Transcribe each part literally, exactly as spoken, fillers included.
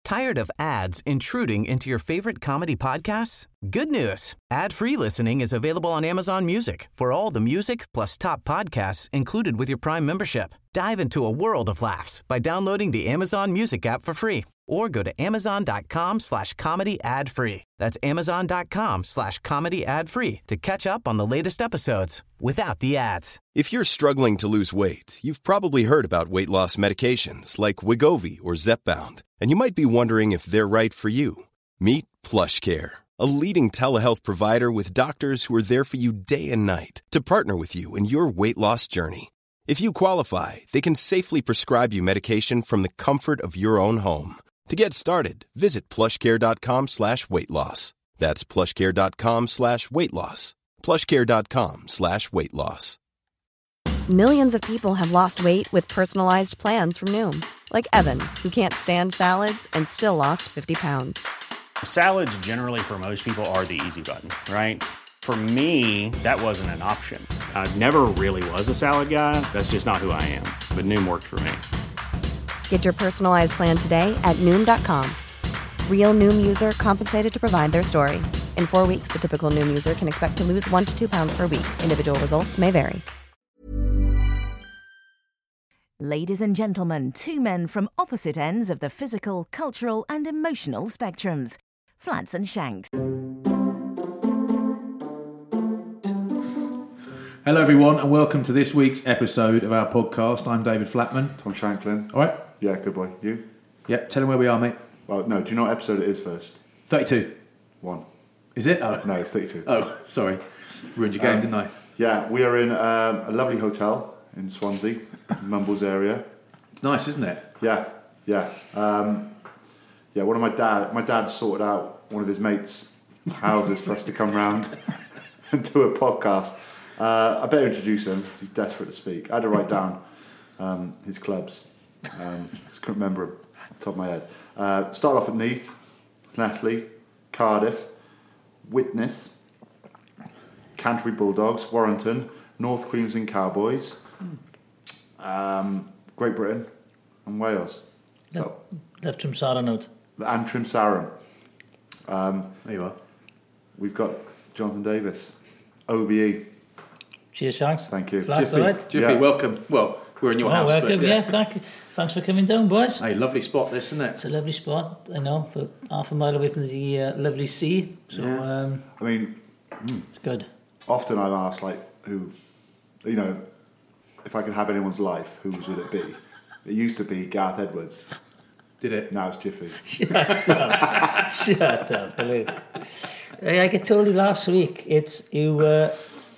Tired of ads intruding into your favorite comedy podcasts? Good news. Ad-free listening is available on Amazon Music for all the music plus top podcasts included with your Prime membership. Dive into a world of laughs by downloading the Amazon Music app for free or go to amazon.com slash comedy ad free. That's amazon.com slash comedy ad free to catch up on the latest episodes without the ads. If you're struggling to lose weight, you've probably heard about weight loss medications like Wegovy or Zepbound, and you might be wondering if they're right for you. Meet PlushCare, a leading telehealth provider with doctors who are there for you day and night to partner with you in your weight loss journey. If you qualify, they can safely prescribe you medication from the comfort of your own home. To get started, visit plushcare.com slash weight loss. That's plushcare.com slash weight loss. plushcare.com slash weight loss. Millions of people have lost weight with personalized plans from Noom. Like Evan, who can't stand salads and still lost fifty pounds. Salads generally for most people are the easy button, right? For me, that wasn't an option. I never really was a salad guy. That's just not who I am. But Noom worked for me. Get your personalized plan today at Noom dot com. Real Noom user compensated to provide their story. In four weeks, the typical Noom user can expect to lose one to two pounds per week. Individual results may vary. Ladies and gentlemen, two men from opposite ends of the physical, cultural and emotional spectrums. Flats and Shanks. Hello everyone and welcome to this week's episode of our podcast. I'm David Flatman. Tom Shanklin. All right? Yeah, good boy. You? Yeah, tell him where we are, mate. Well, no, do you know what episode it is first? thirty-two. One. Is it? Oh. No, it's thirty-two. Oh, sorry. Ruined your game, um, didn't I? Yeah, we are in um, a lovely hotel in Swansea, Mumbles area. It's nice, isn't it? Yeah, yeah. Um, yeah, one of my dad, my dad sorted out one of his mates' houses for us to come round and do a podcast. Uh, I better introduce him. He's desperate to speak. I had to write down um, his clubs. Um, just couldn't remember them off the top of my head. Uh, start off at Neath, Netley, Cardiff, Witness, Canterbury Bulldogs, Warrington, North Queensland Cowboys, um, Great Britain, and Wales. Left, so, left Trimsaran out. And Trimsaran. Um, there you are. We've got Jonathan Davis, O B E. Cheers, Shanks. Thank you. Flats, Jiffy, right? Jiffy, yeah. welcome. Well, we're in your oh, house. Welcome, but, yeah. yeah, thank you. Thanks for coming down, boys. Hey, lovely spot this, isn't it? It's a lovely spot, I know, for half a mile away from the uh, lovely sea. So, yeah. um, I mean, it's good. Often I'm asked, like, who, you know, if I could have anyone's life, whose would it be? It used to be Gareth Edwards. Did it? Now it's Jiffy. Shut up. Shut up, believe it. Like I told you last week, it's you uh,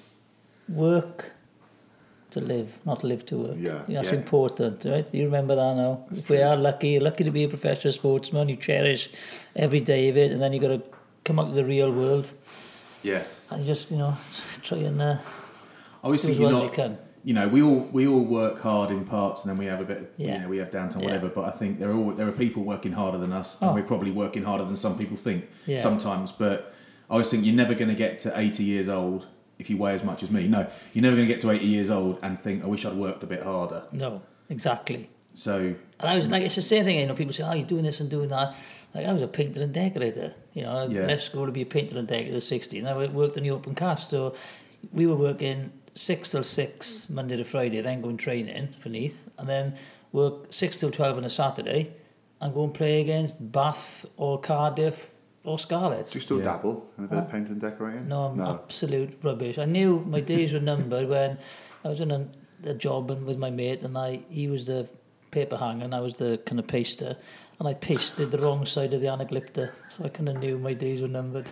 work to live, not live to work. Yeah, That's yeah. important, right? You remember that now. That's if true. we are lucky, you're lucky to be a professional sportsman, you cherish every day of it, and then you got to come out to the real world. Yeah. And you just, you know, try and uh, I always do think as you're well not, as you can. You know, we all we all work hard in parts, and then we have a bit. Of, Yeah. You know, we have downtime, Yeah. whatever. But I think there are all, there are people working harder than us, and Oh. we're probably working harder than some people think Yeah. sometimes. But I always think you're never going to get to eighty years old if you weigh as much as me. No, you're never going to get to eighty years old and think, I wish I'd worked a bit harder. No, exactly. So, And I was like, it's the same thing. You know, people say, "Oh, you're doing this and doing that." Like I was a painter and decorator. You know, I Yeah. left school to be a painter and decorator at sixty, and I worked in the open cast. So we were working six till six Monday to Friday, then going training for Neath, and then work six till twelve on a Saturday, and go and play against Bath or Cardiff or Scarlet. Do you still Yeah. dabble in a bit of painting and decorating? No, I'm absolute rubbish. I knew my days were numbered when I was in a, a job and with my mate, and I he was the paper hanger and I was the kind of paster, and I pasted the wrong side of the anaglypta, so I kind of knew my days were numbered.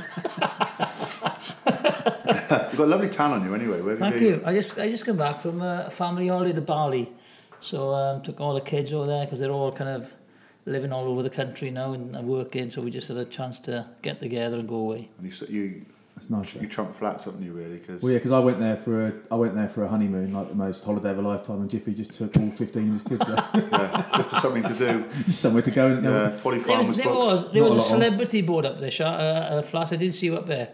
You've got a lovely tan on you anyway. Where have Thank you been? you. I just I just come back from a family holiday to Bali, so um, took all the kids over there because they're all kind of living all over the country now and, and working. So we just had a chance to get together and go away. And you, s- you, that's nice. you trump flats, haven't you, really? Cause Well, yeah, because I went there for a I went there for a honeymoon, like the most holiday of a lifetime, and Jiffy just took all fifteen of his kids there. yeah, just for something to do. Just somewhere to go. And Yeah, Folly There Farm was was there booked. was, there Not was a a lot on. celebrity board up there, Sha- uh, uh, Flat. I didn't see you up there.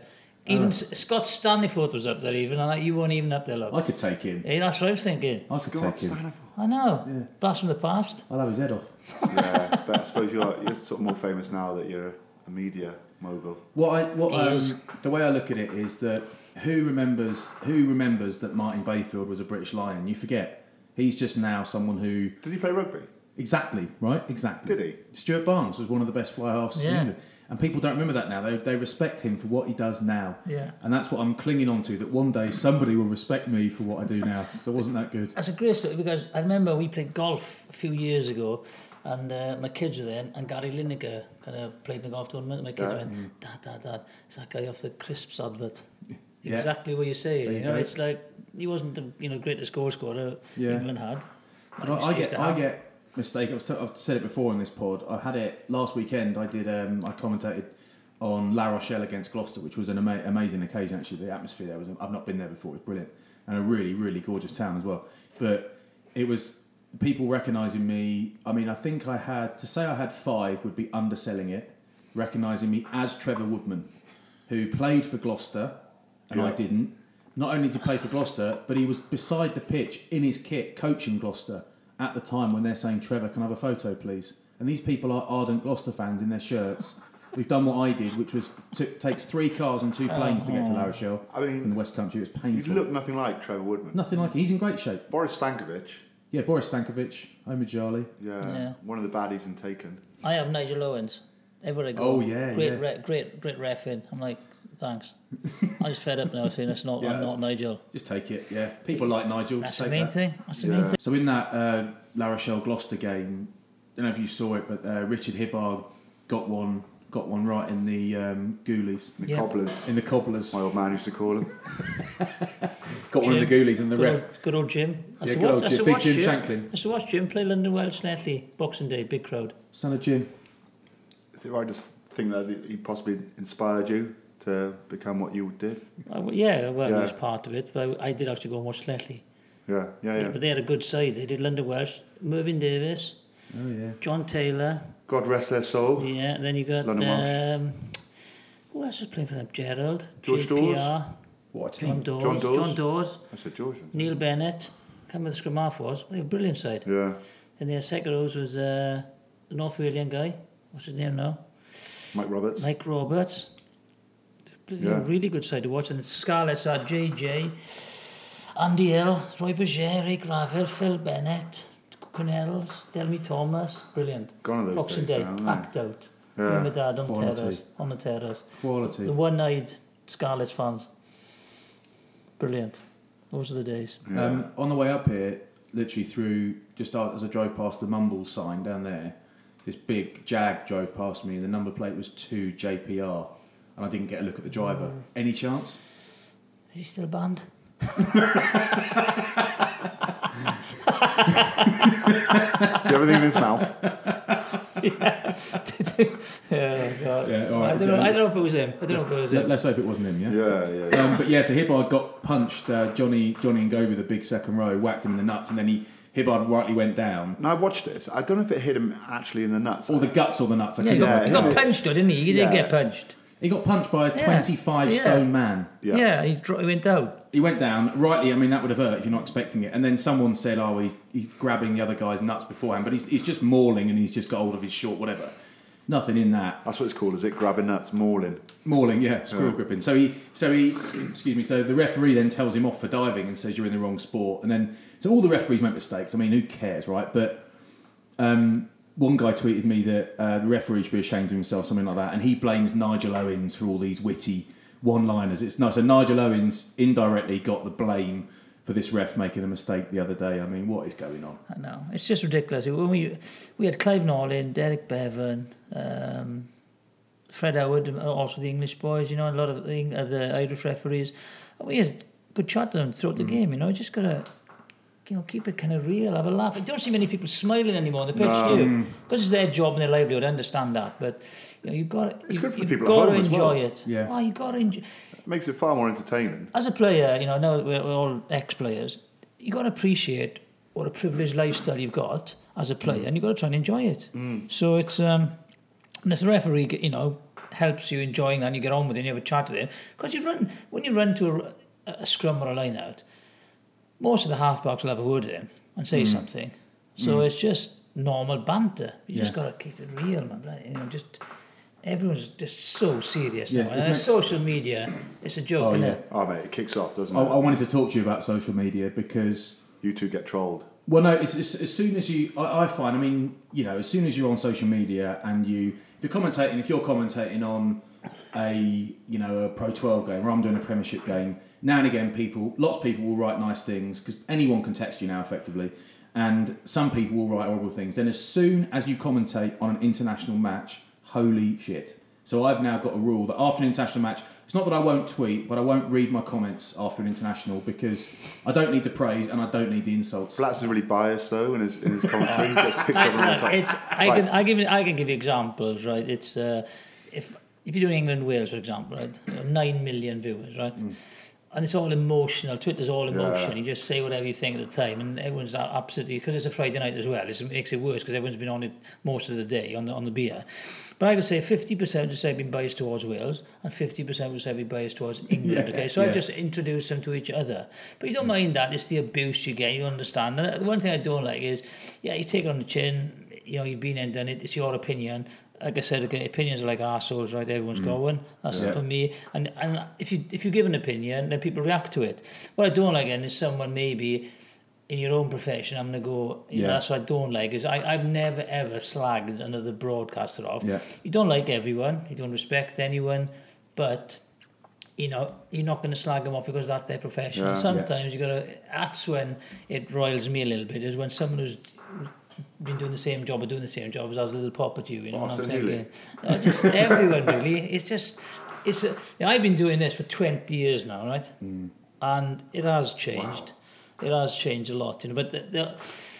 Even Oh. S- Scott Staniforth was up there even, and like, you weren't even up there, look. I could take him. Yeah, that's what I was thinking. I could Scott take him. Staniforth. I know. Yeah. Blast from the past. I'll have his head off. Yeah, but I suppose you're, you're sort of more famous now that you're a media mogul. What I what He is. um, the way I look at it is that who remembers who remembers that Martin Bayfield was a British Lion? You forget. He's just now someone who Did he play rugby? exactly right exactly. Did he? Stuart Barnes was one of the best fly halves in Yeah. England, and people don't remember that now. They they respect him for what he does now. Yeah. And that's what I'm clinging on to. That one day somebody will respect me for what I do now because I wasn't that good. That's a great story because I remember we played golf a few years ago, and uh, my kids were there, and Gary Lineker kind of played in the golf tournament. And my kids Yeah. went, "Dad, Dad, Dad, it's that guy off the Crisps advert." Yeah. Exactly what you're saying. There You you know, go. it's like he wasn't the you know greatest goal scorer Yeah. England had. But Like I, I we used get to I have. get mistake. I've, said- I've said it before in this pod. I had it last weekend. I did. Um, I commentated on La Rochelle against Gloucester, which was an ama- amazing occasion. Actually, the atmosphere there was. I've not been there before. It was brilliant and a really really gorgeous town as well. But it was people recognising me. I mean, I think I had to say I had five would be underselling it. Recognising me as Trevor Woodman, who played for Gloucester, and I Yeah. didn't. Not only to play for Gloucester, but he was beside the pitch in his kit coaching Gloucester at the time when they're saying, Trevor, can I have a photo, please? And these people are ardent Gloucester fans in their shirts. We've done what I did, which was t- takes three cars and two planes to get to La Rochelle I mean, from the West Country. It was You painful. look nothing like Trevor Woodman. Nothing like it. He's in great shape. Boris Stankovic, Yeah, Boris Stankovic, Omid Jali. yeah, Yeah. one of the baddies in Taken. I have Nigel Owens. Everywhere I go. Oh, yeah, great, yeah. Re- great, great ref in. I'm like, thanks. I'm just fed up now saying it's not. Yeah, I'm not Nigel. Just take it, yeah. People like Nigel. That's just the take main that. thing. That's the Yeah. main thing. So in that uh, La Rochelle Gloucester game, I don't know if you saw it, but uh, Richard Hibbard got one got one right in the um, goalies, The Yeah. Cobblers, in the cobblers. my old man used to call them. Got one in the Jim. goalies and the Good ref. old, good old Jim. I Yeah, used to good watch- old I used Jim. to Big watch Jim Shanklin. I used to watch Jim play London Welsh Snetley, Boxing Day, big crowd. Son of Jim. Is it right to think that he possibly inspired you to become what you did? I w yeah, well, Yeah. it was part of it, but I did actually go and watch Snetley. Yeah, yeah, yeah. But they had a good side. They did London Welsh, Mervyn Davis, Oh yeah. John Taylor. God rest their soul. Yeah, then you got London Welsh. um, who else was playing for them? Gerald, George J P R, Dawes. What a John team. Dawes, John Dawes. John Dawes, I said Georgian. Neil Bennett. Can't remember the scrum half was. They were a brilliant side. Yeah, And their second rows was uh, the North Walian guy. What's his name now? Mike Roberts. Mike Roberts. Yeah. Yeah. Really good side to watch. And Scarlets are J J, Andy Hill, Roy Berger, Ray Gravel, Phil Bennett, Connells, Delmy Thomas. Brilliant. Gone are those Boxing days Day, now, aren't they? packed out. Yeah. Me and my dad on the Quality. terrace. On the terrace. Quality. The one-eyed Scarlets fans. Brilliant. Those are the days. Yeah. Um, on the way up here, literally through just out- as I drove past the Mumbles sign down there, this big Jag drove past me, and the number plate was two J P R, and I didn't get a look at the driver. Mm. Any chance? Is he still banned? Is everything in his mouth? yeah. Oh, God. Yeah, all right, I don't know. okay. I don't know if it was him. I don't know if it was Let, him. let's hope it wasn't him. Yeah. Yeah, yeah, yeah. Um, but yeah, so Hibbard got punched. Uh, Johnny, Johnny and Govey, the big second row, whacked him in the nuts, and then he Hibbard rightly went down. No, I watched this. I don't know if it hit him actually in the nuts. Or the guts or the nuts. I Yeah, he couldn't got, work he it got out. punched, though, didn't he? He didn't Yeah. get punched. He got punched by a Yeah. twenty-five Yeah. stone man. Yeah. Yeah, he, dro- he went out. He went down, rightly, I mean, that would have hurt if you're not expecting it. And then someone said, oh, he, he's grabbing the other guy's nuts beforehand, but he's, he's just mauling and he's just got hold of his short, whatever. Nothing in that. That's what it's called, is it? Grabbing nuts, mauling. Mauling, yeah, squirrel Yeah. gripping. So he, so he, excuse me, so the referee then tells him off for diving and says you're in the wrong sport. And then, so all the referees make mistakes. I mean, who cares, right? But um, one guy tweeted me that uh, the referee should be ashamed of himself, something like that. And he blames Nigel Owens for all these witty one-liners. It's no, so Nigel Owens indirectly got the blame for this ref making a mistake the other day. I mean, what is going on? I know. It's just ridiculous. When we we had Clive Norlin, Derek Bevan, um, Fred Howard, also the English boys, you know, a lot of the, uh, the Irish referees. We had good chat to them throughout the game, you know. Just got to, you know, keep it kind of real, have a laugh. I don't see many people smiling anymore on the pitch, No. do you? Because it's their job and their livelihood, I understand that. But, you know, you've got, It's you, good for the you've people at got to home as enjoy well. it. Yeah. Oh, you've got to enjoy It makes it far more entertaining. As a player, you know, now that we're, we're all ex-players, you got to appreciate what a privileged lifestyle you've got as a player, and you've got to try and enjoy it. Mm. So it's, um, and if the referee, you know, helps you enjoying that and you get on with it and you have a chat with them. Because you run, when you run to a, a scrum or a line out, most of the halfbacks will have a word with him and say mm. something. So mm. it's just normal banter. You yeah. just got to keep it real, man. You know, just everyone's just so serious yeah, now. And makes... social media, it's a joke, oh, isn't yeah. it? Oh, mate, it kicks off, doesn't I, it? I wanted to talk to you about social media because... You two get trolled. Well, no, it's, it's, as soon as you... I, I find, I mean, you know, as soon as you're on social media and you... If you're commentating, if you're commentating on a, you know, a Pro twelve game or I'm doing a Premiership game, now and again, people, lots of people will write nice things because anyone can text you now, effectively. And some people will write horrible things. Then as soon as you commentate on an international match, holy shit. So I've now got a rule that after an international match, it's not that I won't tweet, but I won't read my comments after an international because I don't need the praise and I don't need the insults. Flats is really biased though in his in his commentary. He gets picked up on the top. It's, I right. can I give I can give you examples, right? It's uh, if if you're doing England Wales, for example, right, nine million viewers, right. Mm. And it's all emotional. Twitter's all emotion. Yeah. You just say whatever you think at the time, and everyone's absolutely, because it's a Friday night as well. It makes it worse because everyone's been on it most of the day on the on the beer. But I would say fifty percent would say I've been biased towards Wales, and fifty percent would say I've been biased towards England. yeah, okay, so yeah. I just introduce them to each other. But you don't mind that. It's the abuse you get. You understand. And the one thing I don't like is, yeah, you take it on the chin. You know, you've been in and done it. It's your opinion. Like I said, okay, opinions are like arseholes, right? Everyone's mm. got one. That's yeah. for me. And and if you if you give an opinion, then people react to it. What I don't like, again, is someone maybe in your own profession, I'm going to go, you yeah. know, that's what I don't like, is I, I've never, ever slagged another broadcaster off. Yeah. You don't like everyone. You don't respect anyone. But, you know, you're not going to slag them off because that's their profession. Yeah. Sometimes yeah. you got to, that's when it roils me a little bit, is when someone who's been doing the same job or doing the same job as I was a little pop at you, you know what I'm saying? No, just everyone really. It's just, it's. A, you know, I've been doing this for twenty years now, right? Mm. And it has changed. Wow. It has changed a lot, you know. But the, the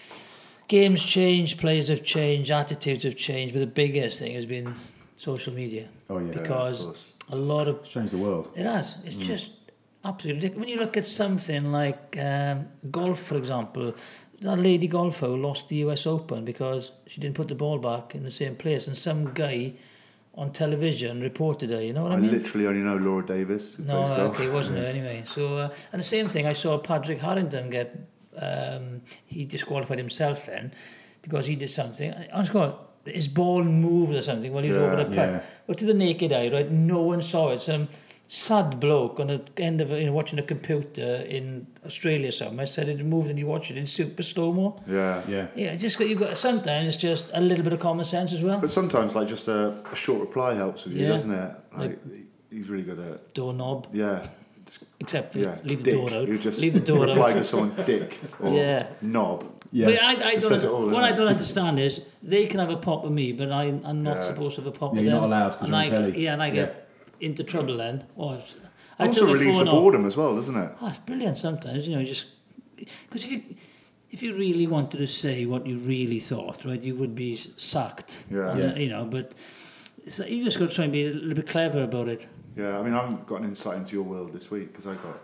games change, players have changed, attitudes have changed. But the biggest thing has been social media. Oh yeah, because yeah, a lot of it's changed the world. It has. It's mm. just absolutely ridiculous. When you look at something like um, golf, for example. That lady golfer who lost the U S Open because she didn't put the ball back in the same place, and some guy on television reported her. You know what I, I mean? I literally only know Laura Davis. Who no, plays golf. Okay, it wasn't her anyway. So, uh, and the same thing, I saw Patrick Harrington get. Um, he disqualified himself then because he did something. I was going, his ball moved or something while he was yeah, over the putt. Yeah. But to the naked eye, right, no one saw it. Some sad bloke on the end of you know watching a computer in Australia somewhere said it moved and you watch it in super slow-mo. Yeah. Yeah. Yeah, just you've got sometimes it's just a little bit of common sense as well. But sometimes like just a, a short reply helps with you, yeah. doesn't it? Like, like he's really good at doorknob. Yeah. Just, Except for yeah. leave the dick. door out. You just leave the door reply out. to someone dick or yeah. knob. Yeah. But I, I don't all, what I don't understand is they can have a pop with me, but I, I'm not yeah. supposed to have a pop yeah, with you're them. You're not allowed because you're on I, telly. Yeah, and I get yeah. into trouble then. Oh, I also relieves the boredom as well, doesn't it? Oh, it's brilliant sometimes, you know, just because if you if you really wanted to say what you really thought, right, you would be sacked. Yeah. And, yeah. You know, but so you just got to try and be a little bit clever about it. Yeah, I mean, I haven't got an insight into your world this week because I got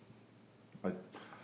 I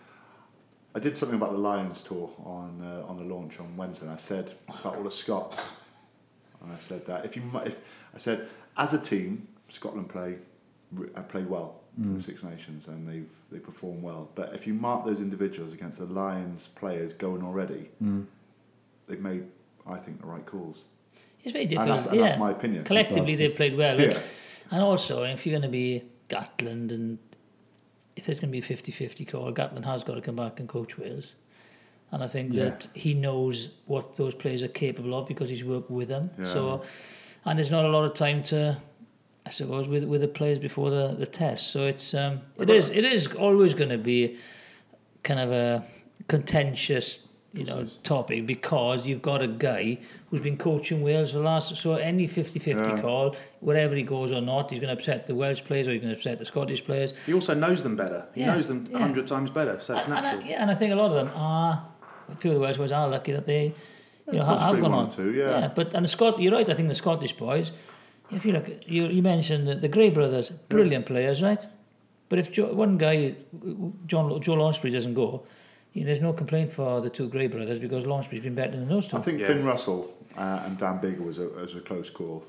I did something about the Lions tour on uh, on the launch on Wednesday. And I said about all the Scots, and I said that if you if I said as a team, Scotland play. Have played well mm. in the Six Nations and they've they perform well. But if you mark those individuals against the Lions players going already, mm. they've made, I think, the right calls. It's very difficult. And that's, and yeah. that's my opinion. Collectively, they've played well. Yeah. And also, if you're going to be Gatland and if there's going to be a fifty-fifty call, Gatland has got to come back and coach Wales. And I think yeah. that he knows what those players are capable of because he's worked with them. Yeah. So, and there's not a lot of time to... I suppose with with the players before the, the test, so it's um it is it is always going to be kind of a contentious you know topic because you've got a guy who's been coaching Wales for the last so any fifty-fifty yeah. call, whether he goes or not, he's going to upset the Welsh players or he's going to upset the Scottish players. He also knows them better. He yeah. knows them a yeah. hundred times better, so it's and, natural. And I, yeah, and I think a lot of them are a few of the Welsh boys are lucky that they you know yeah, have gone on. Two, yeah. yeah, but and the Scot you're right. I think the Scottish boys. If you look, you you mentioned the, the Gray brothers, brilliant yeah. players, right? But if Joe, one guy, John Joe Lonsbury doesn't go, you know, there's no complaint for the two Gray brothers because Lonsbury's been better than those two. I think yeah. Finn Russell uh, and Dan Biggar was a was a close call.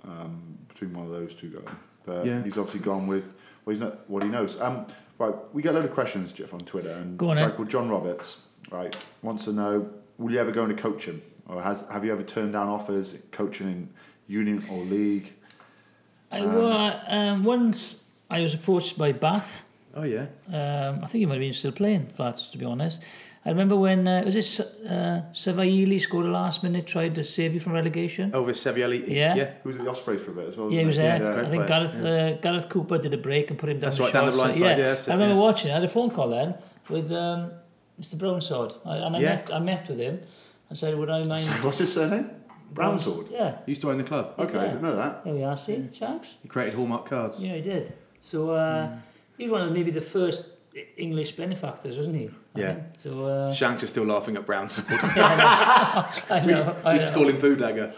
um, between one of those two going. But Yeah. he's obviously gone with well, he's not what he knows. Um, right, we get a load of questions, Jeff, on Twitter, and Go on, a guy eh? called John Roberts, right, wants to know: will you ever go into coaching, or has have you ever turned down offers coaching in union or league? I um, um, once I was approached by Bath. Oh yeah. Um, I think he might have been still playing Flats, to be honest. I remember when uh, was this uh, Savaili scored a last minute, tried to save you from relegation. Over Seviali. Yeah. Yeah. He was at the Ospreys for a bit as well. Yeah, he was wasn't there. Yeah, I think great player, Gareth yeah. uh, Gareth Cooper did a break and put him down That's the right, down the short blind side. side, Yeah, yeah, that's it, I remember yeah. watching it. I had a phone call then with um, Mister Brownsword, I, and I Yeah. met I met with him and said, "Would I mind?" What's his surname? Brownsword. Yeah. He used to own the club. Okay, I didn't know that. There we are. See, Shanks. He created Hallmark cards. Yeah, he did. So uh, he was one of maybe the first English benefactors, wasn't he? I Yeah. think. So uh, Shanks is still laughing at Brown Sword. I we used, know. we I used to know. call him Poo Dagger.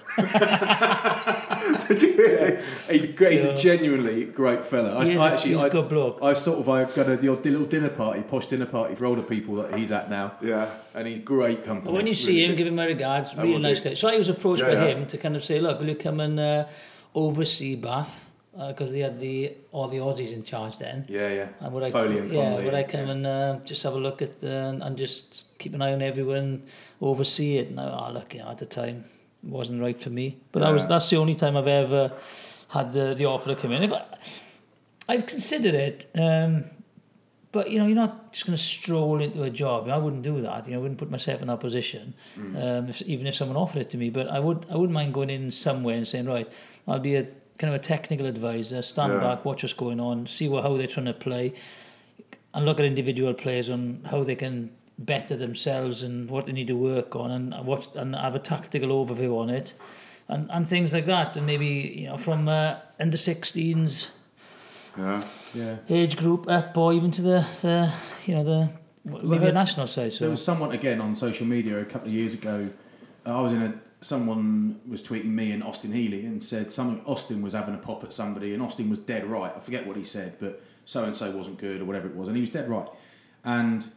Did you really? He's, great, he's Yeah. a genuinely great fella. I, He is I a- actually, he's a I, good bloke. I sort of, I've got a the odd little dinner party, posh dinner party for older people that he's at now. Yeah. And he's great company. But when you see Really him, good. give him my regards. I Really will nice do. guy. So I was approached Yeah, by yeah. him to kind of say, look, will you come and uh, oversee Bath? Because they had the all the Aussies in charge then. Yeah, yeah. And would I, Foley and yeah, Connolly. would I come and uh, just have a look at uh, and just keep an eye on everyone, oversee it? And I, oh, look, you know, at the time, it wasn't right for me. But that was Yeah. that's the only time I've ever had the, the offer to come in. If I, I've considered it, um, but you know, you're not just going to stroll into a job. You know, I wouldn't do that. You know, I wouldn't put myself in that position, um, if, even if someone offered it to me. But I would, I wouldn't mind going in somewhere and saying, right, I'll be a kind of a technical advisor, stand Yeah. back, watch what's going on, see what, how they're trying to play, and look at individual players on how they can better themselves and what they need to work on, and watch and have a tactical overview on it, and and things like that. And maybe, you know, from uh, under sixteens Yeah. Yeah. age group up, or even to the, the you know the maybe heard- a national side. So There was someone again on social media a couple of years ago. I was in a. Someone was tweeting me and Austin Healy and said something. Austin was having a pop at somebody, and Austin was dead right. I forget what he said, but so and so wasn't good or whatever it was, and he was dead right. And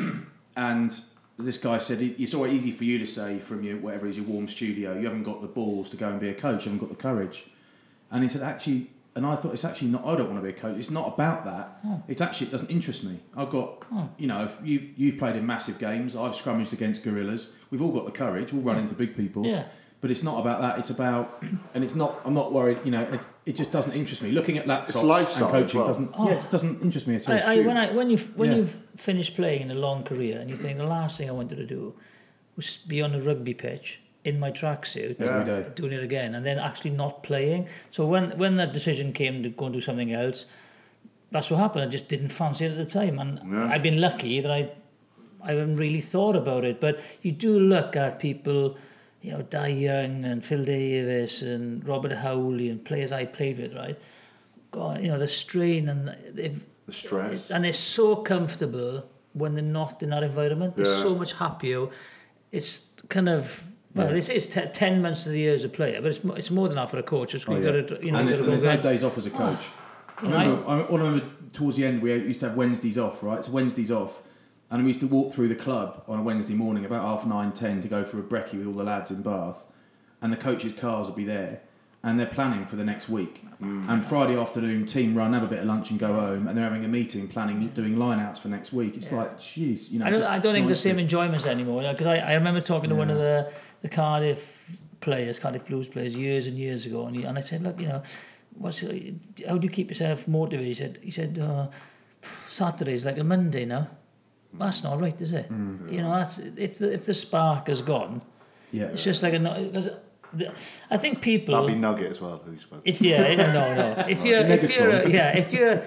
and this guy said it's always easy for you to say from your whatever is your warm studio. You haven't got the balls to go and be a coach. You haven't got the courage. And he said actually. And I thought, it's actually not, I don't want to be a coach. It's not about that. Oh. It's actually, it doesn't interest me. I've got, Oh. you know, if you, you've played in massive games. I've scrummaged against gorillas. We've all got the courage. We'll run into big people. Yeah. But it's not about that. It's about, and it's not, I'm not worried, you know, it, it just doesn't interest me. Looking at laptops It's lifestyle and as coaching well. doesn't, Oh. yeah, it doesn't interest me at all. I, I, when I when you when Yeah. you've finished playing in a long career and you think the last thing I wanted to do was be on a rugby pitch in my tracksuit, Every day. doing it again, and then actually not playing. So when when that decision came to go and do something else, that's what happened. I just didn't fancy it at the time, and Yeah. I've been lucky that I I haven't really thought about it. But you do look at people, you know, Di Young and Phil Davis and Robert Howley and players I played with, right? God, you know, the strain and they've The stress. and they're so comfortable when they're not in that environment. They're Yeah. so much happier. It's kind of well, Yeah. it's, it's t- ten months of the year as a player, but it's mo- it's more than that for a coach. It's, Oh, you've yeah. got to, you know, and you've there's, got there's to go no back. days off as a coach. I You know, remember, I, I remember towards the end we used to have Wednesdays off, right? So Wednesdays off, and we used to walk through the club on a Wednesday morning about half nine, ten to go for a brekkie with all the lads in Bath, and the coaches' cars would be there, and they're planning for the next week. Mm. And Friday afternoon, team run, have a bit of lunch and go home, and they're having a meeting, planning, doing line-outs for next week. It's like, jeez, you know. I don't, just I don't think not the same interested. enjoyments anymore. Because I, I remember talking to one Yeah. of the, the Cardiff players, Cardiff Blues players, years and years ago, and, he, and I said, look, you know, what's how do you keep yourself motivated? He said, he said uh, Saturday's like a Monday now. That's not right, is it? Mm. You know, that's if the if the spark has gone, Yeah. it's just like a. Because the, I think people. That'd be Nugget as well, who you spoke. If yeah, no, no. If you're, if you're, Megatron. yeah, if you're,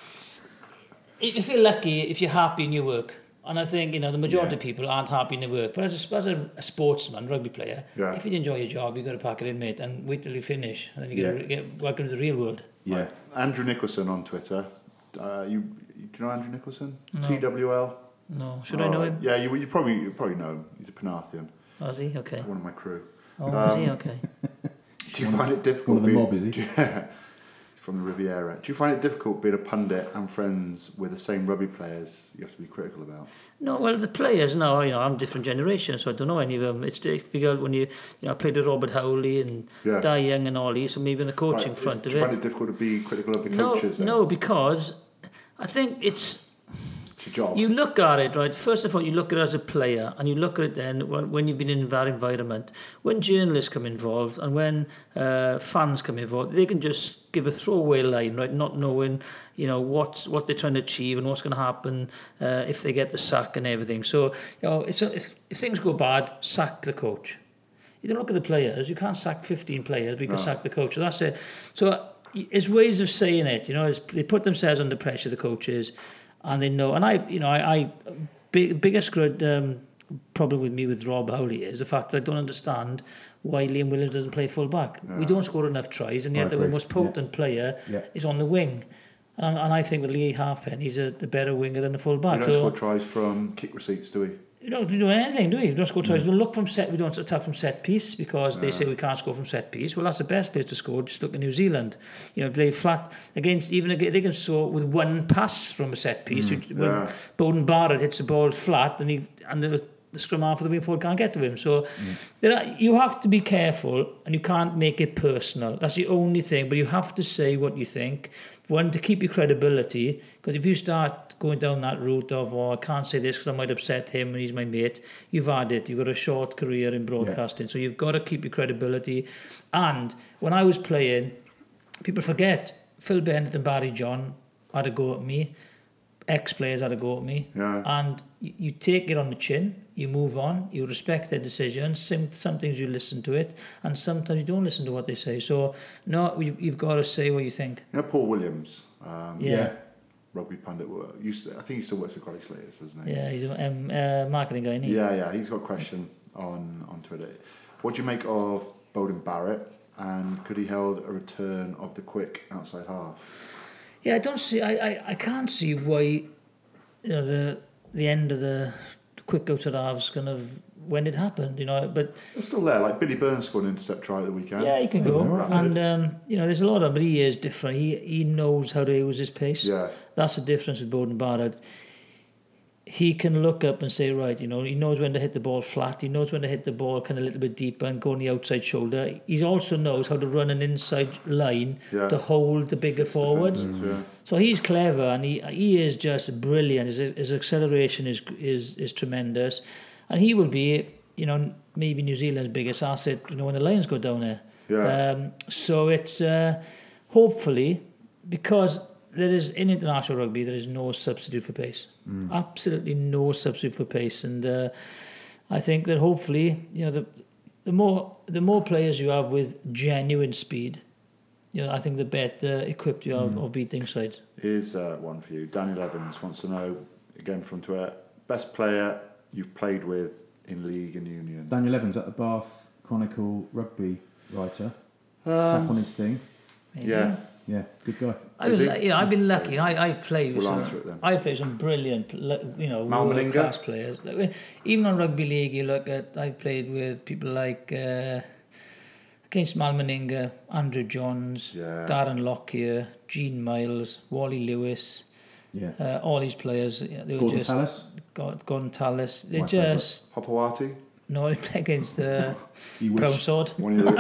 if you're lucky, if you're happy in your work, and I think you know the majority Yeah. of people aren't happy in their work. But as a, as a, a sportsman, rugby player, Yeah. if you enjoy your job, you got to pack it in, mate, and wait till you finish, and then you got Yeah. to get welcome to the real world. Yeah. Andrew Nicholson on Twitter. Uh, you, you do you know Andrew Nicholson? No. T W L. No, should I know Oh, him? Yeah, you, you probably you probably know him. He's a Penarthian, Oh, is he okay? one of my crew. Oh, is he Um, okay? Do you find it difficult? one of the being- mob, is he? Yeah. from the Riviera. Do you find it difficult being a pundit and friends with the same rugby players you have to be critical about? No, well, the players now, you know, I'm different generation, so I don't know any of them. It's difficult when you, you know, I played with Robert Howley and yeah. Di Young and all these, so maybe in the coaching right. front Is, of do you it. find it difficult to be critical of the no, coaches? Then? No, because I think it's... It's your job. You look at it, right, first of all, you look at it as a player, and you look at it then when you've been in that environment. When journalists come involved, and when uh, fans come involved, they can just give a throwaway line, right, not knowing, you know, what what they're trying to achieve and what's going to happen uh, if they get the sack and everything. So, you know, it's a, if, if things go bad, sack the coach. You don't look at the players. You can't sack fifteen players, but you can no. sack the coach. So that's it. So, there's ways of saying it, you know, they put themselves under pressure, the coaches. And they know, and I, you know, I, I big, biggest um, problem with me with Rob Howley is the fact that I don't understand why Liam Williams doesn't play full back. Yeah. We don't score enough tries, and yet the most potent yeah. player yeah. is on the wing. And, and I think with Lee Halfpenny, he's a the better winger than the full back. We don't so, score tries from kick receipts, do we? We don't do anything, do we? We don't score tries. Mm. We don't look from set. We don't attack from set piece because yeah. they say we can't score from set piece. Well, that's the best place to score. Just look at New Zealand. You know, play flat against even they can score with one pass from a set piece. Mm. When yeah. Bowden Barrett hits the ball flat, and he and the, the scrum half of the wing forward can't get to him. So mm. there are, you have to be careful, and you can't make it personal. That's the only thing. But you have to say what you think. One, to keep your credibility, because if you start going down that route of, oh, I can't say this because I might upset him and he's my mate, you've had it. You've got a short career in broadcasting, yeah. so you've got to keep your credibility. And when I was playing, people forget, Phil Bennett and Barry John had a go at me. Ex-players had a go at me. Yeah. And you, you take it on the chin, you move on, you respect their decisions. Some, some things you listen to it, and sometimes you don't listen to what they say. So, no, you, you've got to say what you think. You know Paul Williams? Um, yeah. yeah. Rugby pundit. Used to, I think he still works for Greg Slaters, doesn't he? Yeah, he's a um, uh, marketing guy, isn't he? Yeah, yeah. He's got a question on, on Twitter. What do you make of Bowden Barrett, and could he hold a return of the quick outside half? Yeah, I don't see. I, I, I can't see why, you know, the the end of the quick outside halves kind of when it happened, you know. But it's still there. Like Billy Burns scored an intercept try at the weekend. Yeah, he can go, and um, you know, there's a lot of. But he is different. He he knows how to use his pace. Yeah, that's the difference with Bowden Barrett. He can look up and say, right, you know, he knows when to hit the ball flat. He knows when to hit the ball kind of a little bit deeper and go on the outside shoulder. He also knows how to run an inside line yeah. to hold the bigger Six forwards. Yeah. So he's clever, and he he is just brilliant. His, his acceleration is is is tremendous, and he will be, you know, maybe New Zealand's biggest asset, you know, when the Lions go down there. Yeah. Um, so it's uh, hopefully, because there is, in international rugby, there is no substitute for pace. Mm. Absolutely no substitute for pace. And uh, I think that hopefully, you know, the the more the more players you have with genuine speed, you know, I think the better equipped you are mm. of beating sides. Here's uh, one for you. Daniel Evans wants to know, again from Twitter, best player you've played with in league and union. Daniel Evans at the Bath Chronicle rugby writer. Um, Tap on his thing. Maybe. Yeah. Yeah, good guy. I was, you know, I've been lucky. I I played with we'll some, answer it then. I played some brilliant, you know, world class players. Even on rugby league, you look at. I played with people like uh, against Mal Meninga, Andrew Johns, yeah. Darren Lockyer, Gene Miles, Wally Lewis. Yeah, uh, all these players. You know, they Gordon were just, Tallis. Gordon Tallis. They My just Hopawati. No, they played against uh, Brown Sword. One of your,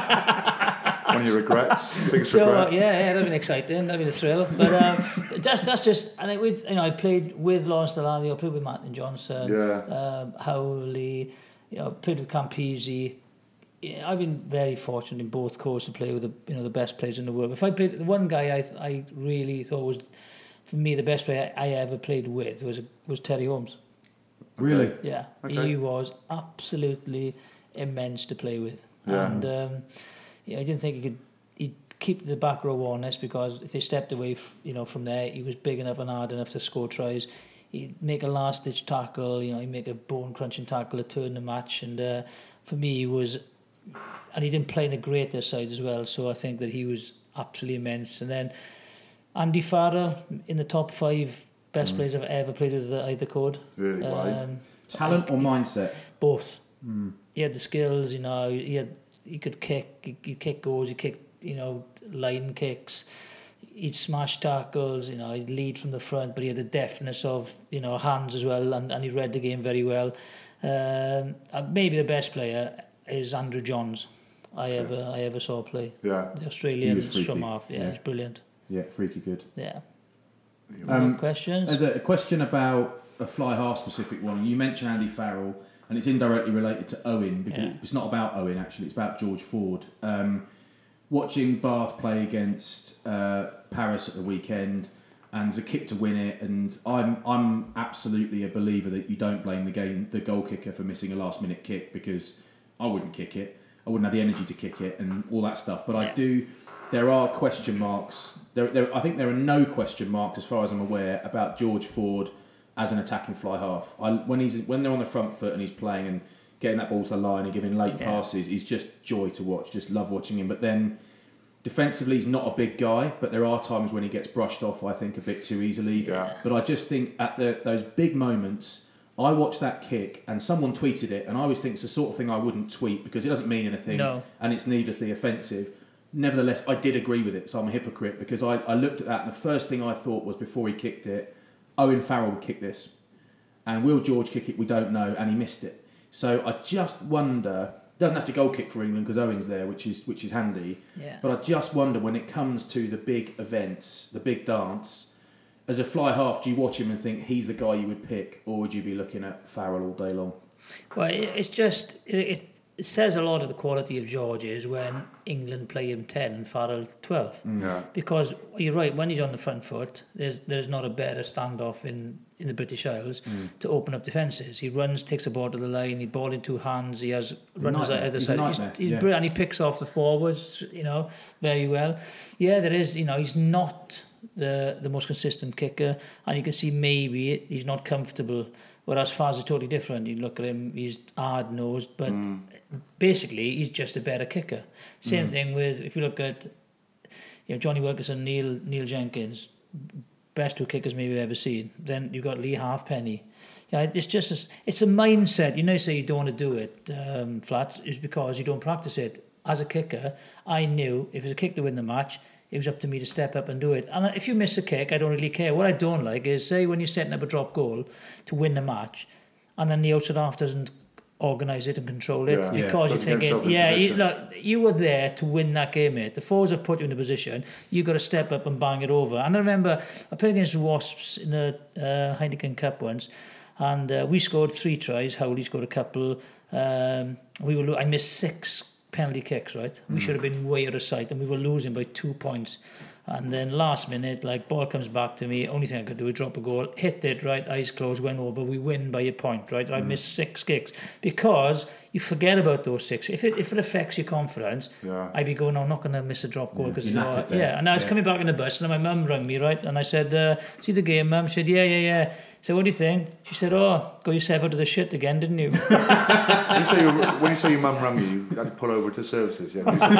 one of your regrets, biggest so, regret. Yeah, yeah, that'd been exciting. That'd been a thrill. But um, that's that's just. And with you know, I played with Lawrence Delaney. I played with Martin Johnson. Yeah. Um, Howley. You know, played with Campese. Yeah, I've been very fortunate in both coasts to play with the you know the best players in the world. If I played the one guy I I really thought was, for me, the best player I ever played with was was Terry Holmes. Really? Yeah. Okay. He was absolutely immense to play with. Yeah. And um, yeah, I didn't think he could he'd keep the back row honest, because if they stepped away f- you know, from there, he was big enough and hard enough to score tries. He'd make a last-ditch tackle, you know, he'd make a bone-crunching tackle to turn the match. And uh, for me, he was... And he didn't play in the greater side as well, so I think that he was absolutely immense. And then Andy Farrell in the top five best mm. players I've ever played with either code. Really? Why? Um, Talent or mindset? Both. Mm. He had the skills, you know. He had he could kick, he, he kick goals, he kicked you know, line kicks. He'd smash tackles, you know, he'd lead from the front, but he had the deftness of, you know, hands as well, and, and he read the game very well. Um, maybe the best player is Andrew Johns. I okay. ever I ever saw play. Yeah, the Australian scrum half. Yeah, yeah, he's brilliant. Yeah, freaky good. Yeah. Um, questions? There's a question about a fly half specific one. You mentioned Andy Farrell, and it's indirectly related to Owen because yeah. it's not about Owen actually. It's about George Ford. Um, watching Bath play against uh, Paris at the weekend, and there's a kick to win it, and I'm I'm absolutely a believer that you don't blame the game the goal kicker for missing a last minute kick, because I wouldn't kick it. I wouldn't have the energy to kick it and all that stuff. But yeah. I do. There are question marks. There, there, I think there are no question marks, as far as I'm aware, about George Ford as an attacking fly half. I, when he's when they're on the front foot and he's playing and getting that ball to the line and giving late yeah. passes, he's just joy to watch. Just love watching him. But then defensively, he's not a big guy. But there are times when he gets brushed off, I think, a bit too easily. Yeah. But I just think at the, those big moments, I watched that kick and someone tweeted it, and I always think it's the sort of thing I wouldn't tweet because it doesn't mean anything no. and it's needlessly offensive. Nevertheless, I did agree with it, so I'm a hypocrite, because I, I looked at that and the first thing I thought was, before he kicked it, Owen Farrell would kick this. And will George kick it? We don't know, and he missed it. So I just wonder, doesn't have to goal kick for England because Owen's there, which is which is handy. Yeah. But I just wonder, when it comes to the big events, the big dance, as a fly half, do you watch him and think he's the guy you would pick, or would you be looking at Farrell all day long? Well, it's just... It, It says a lot of the quality of George is when England play him ten and Farrell twelve. Yeah. Because you're right, when he's on the front foot, there's there's not a better standoff in, in the British Isles mm. to open up defences. He runs, takes the ball to the line, he ball in two hands, he has runners at either side. He's, he's yeah. brilliant, and he picks off the forwards, you know, very well. Yeah, there is, you know, he's not the the most consistent kicker, and you can see maybe he's not comfortable. Whereas Faz is totally different. You look at him, he's hard-nosed, but mm. basically he's just a better kicker. Same mm. thing with, if you look at, you know, Johnny Wilkinson, Neil Neil Jenkins, best two kickers maybe I've ever seen. Then you've got Lee Halfpenny. Yeah, it's just a, it's a mindset. You know, you say you don't want to do it, um, Flats, is because you don't practice it. As a kicker, I knew if it was a kick to win the match, it was up to me to step up and do it. And if you miss a kick, I don't really care. What I don't like is, say, when you're setting up a drop goal to win the match, and then the outside half doesn't organise it and control it, yeah. because yeah. you're thinking, yeah, you, look, you were there to win that game, mate. The forwards have put you in a position, you've got to step up and bang it over. And I remember I played against the Wasps in the uh, Heineken Cup once, and uh, we scored three tries. Howley scored a couple. Um, we were lo- I missed six penalty kicks, right? We mm. should have been way out of sight, and we were losing by two points. And then last minute, like, ball comes back to me, only thing I could do is drop a goal, hit it, right, eyes closed, went over, we win by a point, right? Mm. I missed six kicks because you forget about those six. If it if it affects your confidence, yeah. I'd be going, no, I'm not going to miss a drop goal. because yeah, uh, yeah. And I was yeah. coming back in the bus, and then my mum rang me, right? And I said, uh, see the game, mum? She said, yeah, yeah, yeah. So what do you think? She said, oh, got yourself out of the shit again, didn't you? when, you say your, when you say your mum rang you, you had to pull over to services, yeah? Who's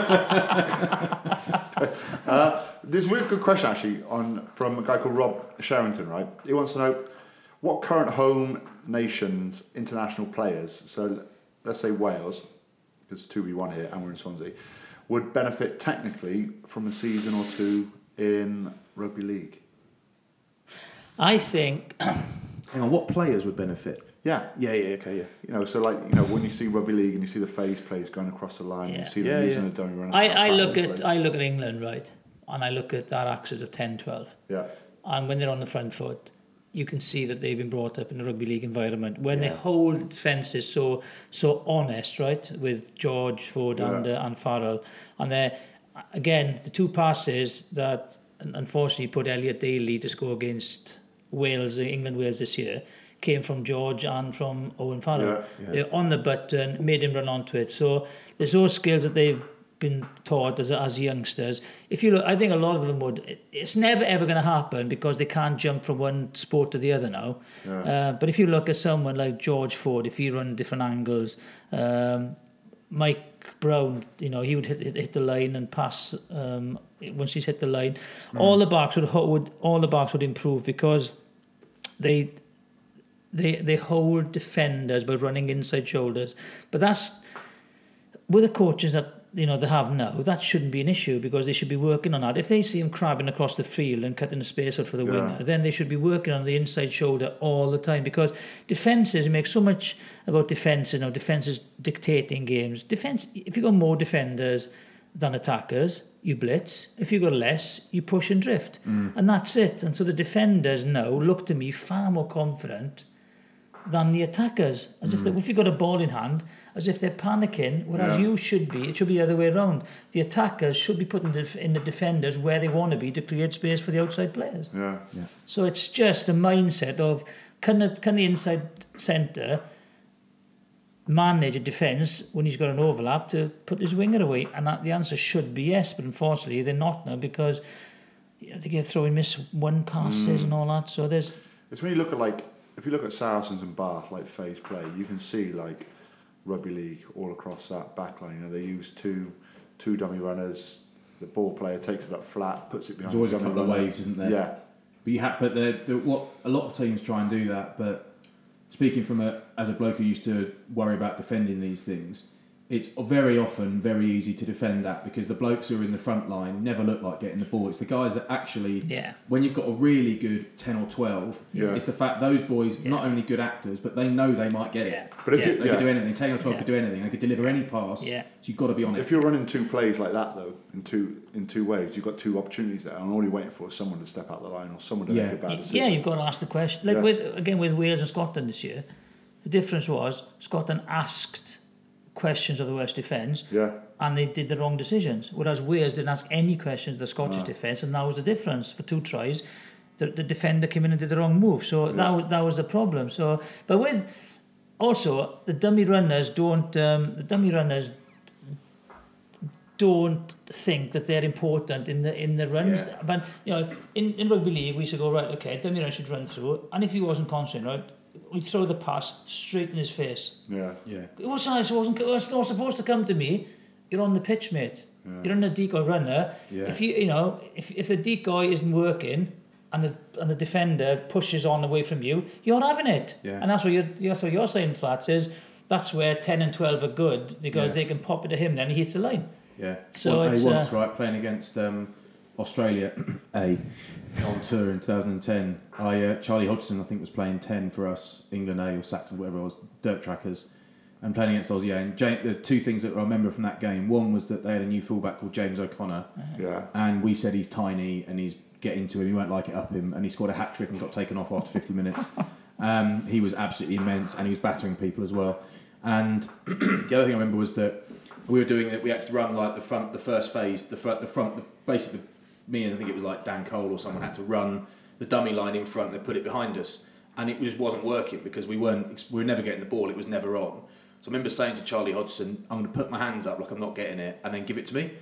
the pay for? uh, there's a really good question, actually, on from a guy called Rob Sherrington, right? He wants to know, what current home nations, international players, so let's say Wales, because two v one here and we're in Swansea, would benefit technically from a season or two in rugby league? I think... Hang on, what players would benefit? Yeah. Yeah, yeah, okay, yeah. You know, so like, you know, when you see rugby league and you see the phase players going across the line, yeah. you see yeah, them using yeah. a dummy run. I, I look at I look at England, right, and I look at that axis of ten twelve. Yeah. And when they're on the front foot, you can see that they've been brought up in a rugby league environment. When yeah. they hold defences so so honest, right, with George, Ford yeah. and, uh, and Farrell. And they're, again, the two passes that unfortunately put Elliot Daly to score against Wales, England-Wales this year, came from George and from Owen Farrell. Yeah, yeah. They're on the button, made him run onto it. So there's those skills that they've been taught as as youngsters. If you look, I think a lot of them would. It's never ever going to happen because they can't jump from one sport to the other now. Yeah. Uh, but if you look at someone like George Ford, if he run different angles, um, Mike Brown, you know, he would hit, hit, hit the line and pass. Um, once he's hit the line, mm. all the backs would would all the backs would improve because they they they hold defenders by running inside shoulders. But that's with the coaches that you know, they have now, that shouldn't be an issue because they should be working on that. If they see him crabbing across the field and cutting the space out for the Yeah. winger, then they should be working on the inside shoulder all the time because defences make so much about defence, you know, defence is dictating games. Defence, if you've got more defenders than attackers, you blitz. If you've got less, you push and drift. Mm. And that's it. And so the defenders now look to me far more confident than the attackers. As if, they, if you've got a ball in hand, as if they're panicking, whereas Yeah. you should be, it should be the other way around. The attackers should be putting the, in the defenders where they want to be to create space for the outside players. Yeah. Yeah. So it's just a mindset of, can the, can the inside centre manage a defence when he's got an overlap to put his winger away? And that, the answer should be yes, but unfortunately they're not now because I think they're throwing miss one passes and all that. So there's... It's when you look at, like, if you look at Saracens and Bath, like phase play, you can see, like, rugby league all across that back line. You know, they use two two dummy runners. The ball player takes it up flat, puts it behind. There's always the a dummy couple of runner. waves, isn't there? Yeah. But you have, but the, the, what a lot of teams try and do that. But speaking from a as a bloke who used to worry about defending these things, it's very often very easy to defend that because the blokes who are in the front line never look like getting the ball. It's the guys that actually, Yeah. when you've got a really good ten or twelve, Yeah. it's the fact those boys not only good actors, but they know they might get it. Yeah. But if Yeah. you, They yeah. could do anything. ten or twelve Yeah. could do anything. They could deliver any pass. Yeah. So you've got to be on it. If you're running two plays like that, though, in two in two waves, you've got two opportunities there, and all you're waiting for is someone to step out the line or someone to Yeah. make a bad Y- decision. Yeah, you've got to ask the question. Like Yeah. with again with Wales and Scotland this year, the difference was Scotland asked questions of the Welsh defence, Yeah. and they did the wrong decisions. Whereas Wales didn't ask any questions of the Scottish defence, and that was the difference. For two tries, the, the defender came in and did the wrong move. So that was that was the problem. So, but with also the dummy runners don't um, the dummy runners don't think that they're important in the in the runs. Yeah. But you know, in, in rugby league, we used to go right. Okay, dummy runner should run through, and if he wasn't concentrating, right, we'd throw the pass straight in his face. Yeah. yeah. It wasn't. It wasn't. It's not supposed to come to me. You're on the pitch, mate. You're on a decoy runner. Yeah. If you, you know, if if the decoy isn't working, and the and the defender pushes on away from you, you're having it. Yeah. And that's what you're. That's what you're saying, Flats, is that's where ten and twelve are good because Yeah. they can pop it to him. Then he hits the line. Yeah. So Well, it's, A once, uh, right, playing against um, Australia A on tour in twenty ten. I uh, Charlie Hodgson, I think, was playing ten for us, England A or Saxon, whatever it was, Dirt Trackers, and playing against Aussie A. And James, the two things that I remember from that game, one was that they had a new fullback called James O'Connor, Yeah. and we said he's tiny and he's getting to him, he won't like it up him, and he scored a hat trick and got taken off after fifty minutes. Um, he was absolutely immense, and he was battering people as well. And the other thing I remember was that we were doing it. We had to run like the front, the first phase, the front, the front. The, basically, me and I think it was like Dan Cole or someone had to run the dummy line in front. They put it behind us, and it just wasn't working because we weren't. We were never getting the ball. It was never on. So I remember saying to Charlie Hodgson, "I'm going to put my hands up like I'm not getting it, and then give it to me."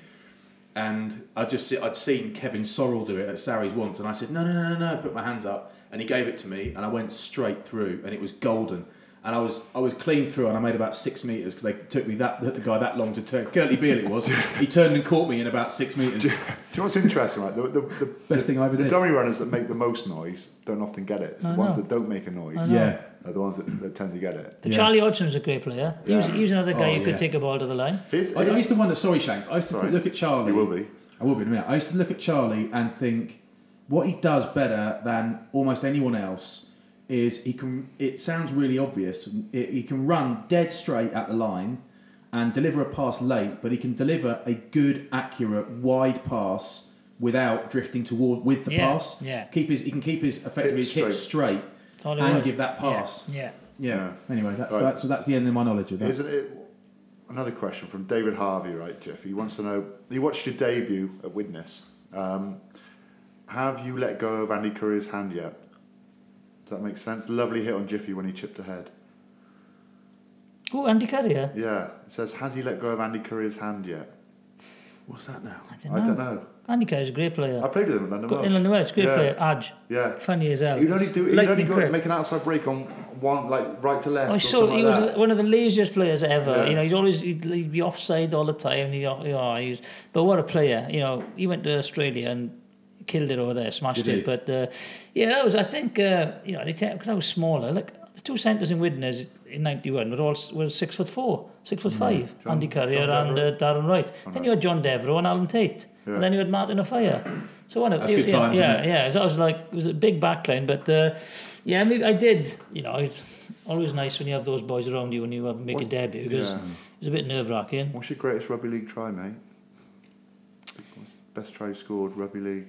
And I just I'd seen Kevin Sorrell do it at Sarries once, and I said, "No, no, no, no, no!" Put my hands up, and he gave it to me, and I went straight through, and it was golden. And I was I was clean through, and I made about six metres because they took me that the guy that long to turn. Curtly Beale it was. He turned and caught me in about six metres. Do you know what's interesting? Like the, the, the Best the, thing I ever the did. dummy runners that make the most noise don't often get it. It's the I ones know. that don't make a noise. Yeah. Are the ones that, that tend to get it. But Yeah. Charlie Hodgson's a great player. He, was, Yeah. he was another guy Oh, who could yeah. take a ball to the line. Here's- I, I used to wonder. Sorry, Shanks. I used to Sorry. look at Charlie. You will be. I will be in a minute. I used to look at Charlie and think what he does better than almost anyone else is he can. It sounds really obvious. It, he can run dead straight at the line and deliver a pass late, but he can deliver a good, accurate, wide pass without drifting toward with the Yeah, pass. yeah. Keep his. He can keep his effectively Hips his hips straight Totally and right. give that pass. Yeah. Yeah. Yeah. Anyway, that's Right. that, so that's the end of my knowledge of that. Isn't it? Another question from David Harvey, right, Jeff? He wants to know. He watched your debut at Widnes. Um, have you let go of Andy Curry's hand yet? Does that make sense? Lovely hit on Jiffy when he chipped ahead. Oh, Andy Currier. Yeah, it says, has he let go of Andy Curry's hand yet? What's that now? I don't know. I don't know. Andy Currier's a great player. I played with him at London Got Welsh. in London Welsh, great Yeah. player. Adge. Yeah. Funny as hell. He'd only do. He'd Lightning only go quick. make an outside break on one, like right to left. Oh, or so something he like was that. one of the laziest players ever. Yeah. You know, he'd always he'd, he'd be offside all the time. He, oh, he was, but what a player! You know, he went to Australia and killed it over there, smashed Did he? it. But uh, yeah, that was. I think uh, you know, because I was smaller. Like the two centres in Widnes in ninety-one were all were six foot four, six foot five. Mm. John, Andy Currier and uh, Darren Wright. Oh, then no. you had John Devereux and Alan Tate, yeah. and then you had Martin O'Fire. So one of That's it, good yeah, times, yeah, isn't it? yeah. So I was like, it was a big backline, but uh, yeah, maybe I did. You know, it's always nice when you have those boys around you when you have make What's, a debut because yeah. it's a bit nerve wracking. What's your greatest rugby league try, mate? What's the best try scored rugby league?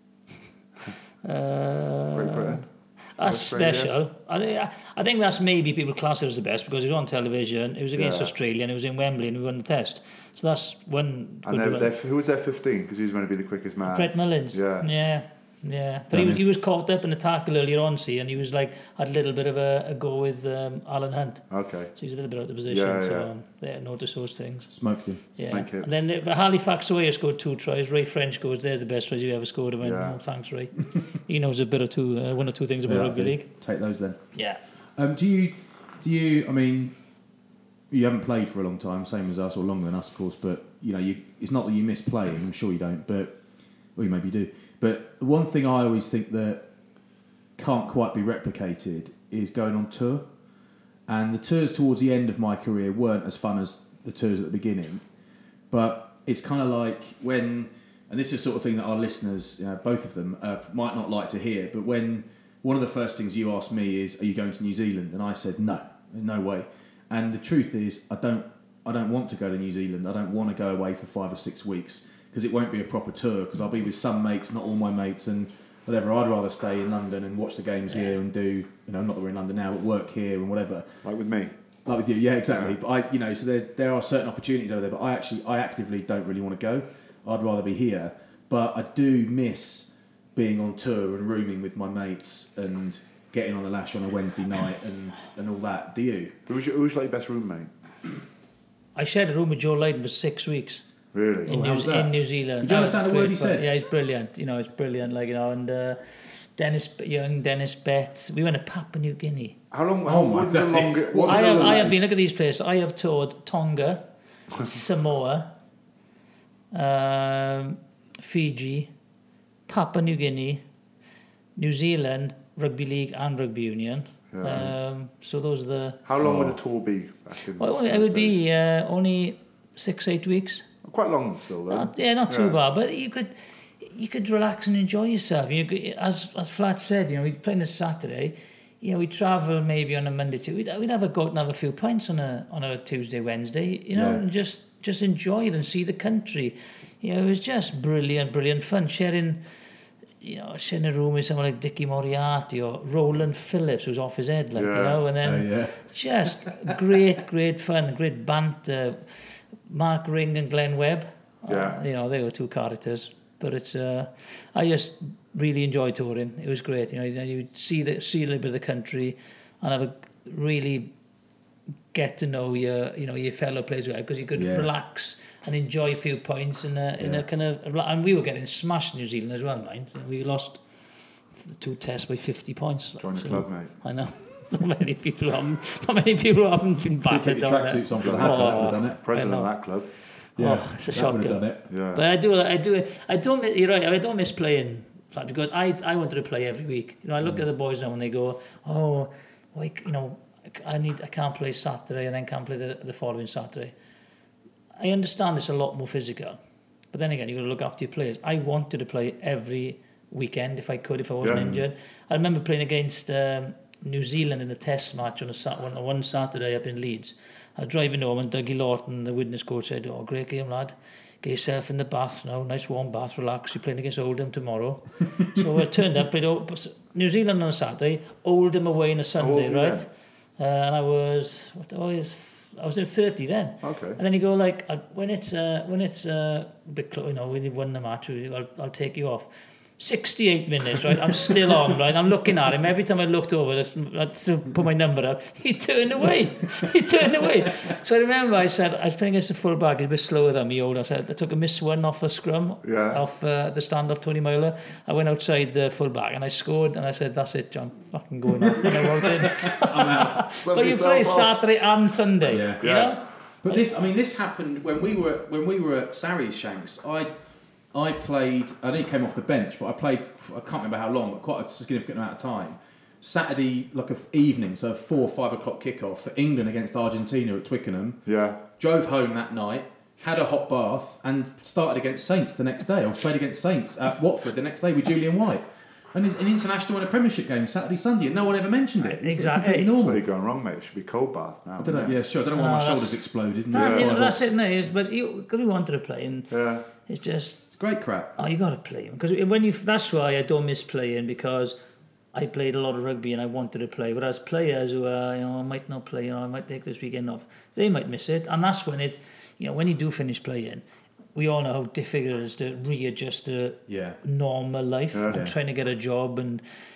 Uh, Great Britain. That's special. I think, I think that's maybe people class it as the best because it was on television. It was against yeah. Australia and it was in Wembley and we won the test. So that's one. And they're, they're, who was their fifteen? Because he was meant to be the quickest man. Brett Mullins. Yeah. Yeah. Yeah. But he was, he was caught up in a tackle earlier on, see, and he was like, had a little bit of a, a go with um, Alan Hunt. Okay. So he's a little bit out of the position. Yeah, so yeah. um, yeah, notice those things. Smoked him. Yeah. Snake hips. And then uh, Halifax Sawyer scored two tries. Ray French goes, they're the best tries you ever scored. I went, Yeah. oh, thanks, Ray. He knows a bit or two, uh, one or two things about Yeah, rugby league. Take those then. Yeah. Um, do you, do you, I mean, you haven't played for a long time, same as us, or longer than us, of course, but, you know, you, it's not that you miss playing, I'm sure you don't, but, well, you maybe do. But the one thing I always think that can't quite be replicated is going on tour. And the tours towards the end of my career weren't as fun as the tours at the beginning. But it's kind of like when, and this is the sort of thing that our listeners, you know, both of them, uh, might not like to hear, but when one of the first things you asked me is, are you going to New Zealand? And I said, no, no way. And the truth is, I don't, I don't want to go to New Zealand. I don't want to go away for five or six weeks because it won't be a proper tour because I'll be with some mates, not all my mates, and whatever. I'd rather stay in London and watch the games yeah. here and do, you know, not that we're in London now, but work here and whatever. Like with me. Like with you, yeah, exactly. Yeah. But I, you know, so there there are certain opportunities over there, but I actually, I actively don't really want to go. I'd rather be here. But I do miss being on tour and rooming with my mates and getting on a lash on a Wednesday night and, and all that. Do you? Who was, your, who was like your best roommate? I shared a room with Joe Lydon for six weeks. Really? In, oh, New, in New Zealand. Did you understand a word he said? Yeah, he's brilliant. You know, it's brilliant. Like, you know, and uh, Dennis Young, Dennis Betts. We went to Papua New Guinea. How long? How, oh my what's the longer, what I was have, the I have been. Look at these places. I have toured Tonga, Samoa, um, Fiji, Papua New Guinea, New Zealand, Rugby League and Rugby Union. Yeah. Um, so those are the. How long oh. would the tour be? Back in well, it would days? be uh, only six, eight weeks. Quite long still, though. Not, yeah, not too yeah. bad, but you could you could relax and enjoy yourself. You could, as as Flat said, you know, we'd play on a Saturday. You know, we'd travel maybe on a Monday too. We'd we'd have a go out and have a few pints on a on a Tuesday, Wednesday. You know, yeah. and just just enjoy it and see the country. You know, it was just brilliant, brilliant fun sharing. You know, sharing a room with someone like Dickie Moriarty or Roland Phillips, who's off his head, like yeah. you know, and then uh, yeah. just great, great fun, great banter. Mark Ring and Glenn Webb, yeah. uh, you know, they were two characters. But it's, uh, I just really enjoy touring. It was great, you know. You see the see a little bit of the country, and have a really get to know your, you know, your fellow players because you could yeah. relax and enjoy a few points in a in yeah. a kind of. And we were getting smashed in New Zealand as well, mind. We lost the two tests by fifty points. Join so, the club, mate. I know. Not many people haven't. Not many people haven't been battered. Keep your tracksuits on for the hacker. That would have done it. President of that club. Yeah, oh, it's a that would have done it. Yeah. But I do. I do. I don't. You're right. I don't miss playing because I I wanted to play every week. You know, I look mm. at the boys now when they go, oh, like you know, I need. I can't play Saturday and then can't play the, the following Saturday. I understand it's a lot more physical, but then again, you got to look after your players. I wanted to play every weekend if I could, if I wasn't yeah. injured. I remember playing against. Um, New Zealand in a test match on a sat- on one Saturday up in Leeds. I was driving home and Dougie Lawton, the witness coach, said, oh, great game, lad. Get yourself in the bath now, nice warm bath, relax. You're playing against Oldham tomorrow. So I turned up, played New Zealand on a Saturday, Oldham away on a Sunday, right? Uh, and I was, what, oh, I was, I was in thirty then. Okay. And then you go like, uh, when it's uh, when it's uh, a bit close, you know, when you've won the match, I'll, I'll take you off. sixty-eight minutes, right? I'm still on, right? I'm looking at him. Every time I looked over to put my number up, he turned away. He turned away. So I remember I said, I was playing against the full-back. He's a bit slower than me, old. I said, I took a miss one off a scrum, yeah. off uh, the stand-off Tony Myler. I went outside the full-back and I scored and I said, that's it, John. Fucking going off. And I walked in. I'm out. But you play off. Saturday and Sunday, yeah. you yeah. know? But this, I mean, this happened when we were when we were at Sarries Shanks. I I played. I only came off the bench, but I played. I can't remember how long, but quite a significant amount of time. Saturday, like a f- evening, so a four or five o'clock kickoff for England against Argentina at Twickenham. Yeah. Drove home that night, had a hot bath, and started against Saints the next day. I was played against Saints at Watford the next day with Julian White. And it's an international and a Premiership game Saturday, Sunday, and no one ever mentioned it. It was Exactly. completely What's normal. really going wrong, mate? It should be cold bath now. I don't know. Yeah. Yeah, sure. I don't know why No, my that's- shoulders exploded. And No, yeah, you know, five that's odds. it, no, it's- but you, because we wanted to play, and Yeah. it's just, It's great crap. oh, you got to play. Because when you, that's why I don't miss playing, because I played a lot of rugby and I wanted to play. Whereas players who are, you know, I might not play, you know, I might take this weekend off, they might miss it. And that's when it, you know, when you do finish playing, we all know how difficult it is to readjust to Yeah. normal life Yeah. and Yeah. trying to get a job. And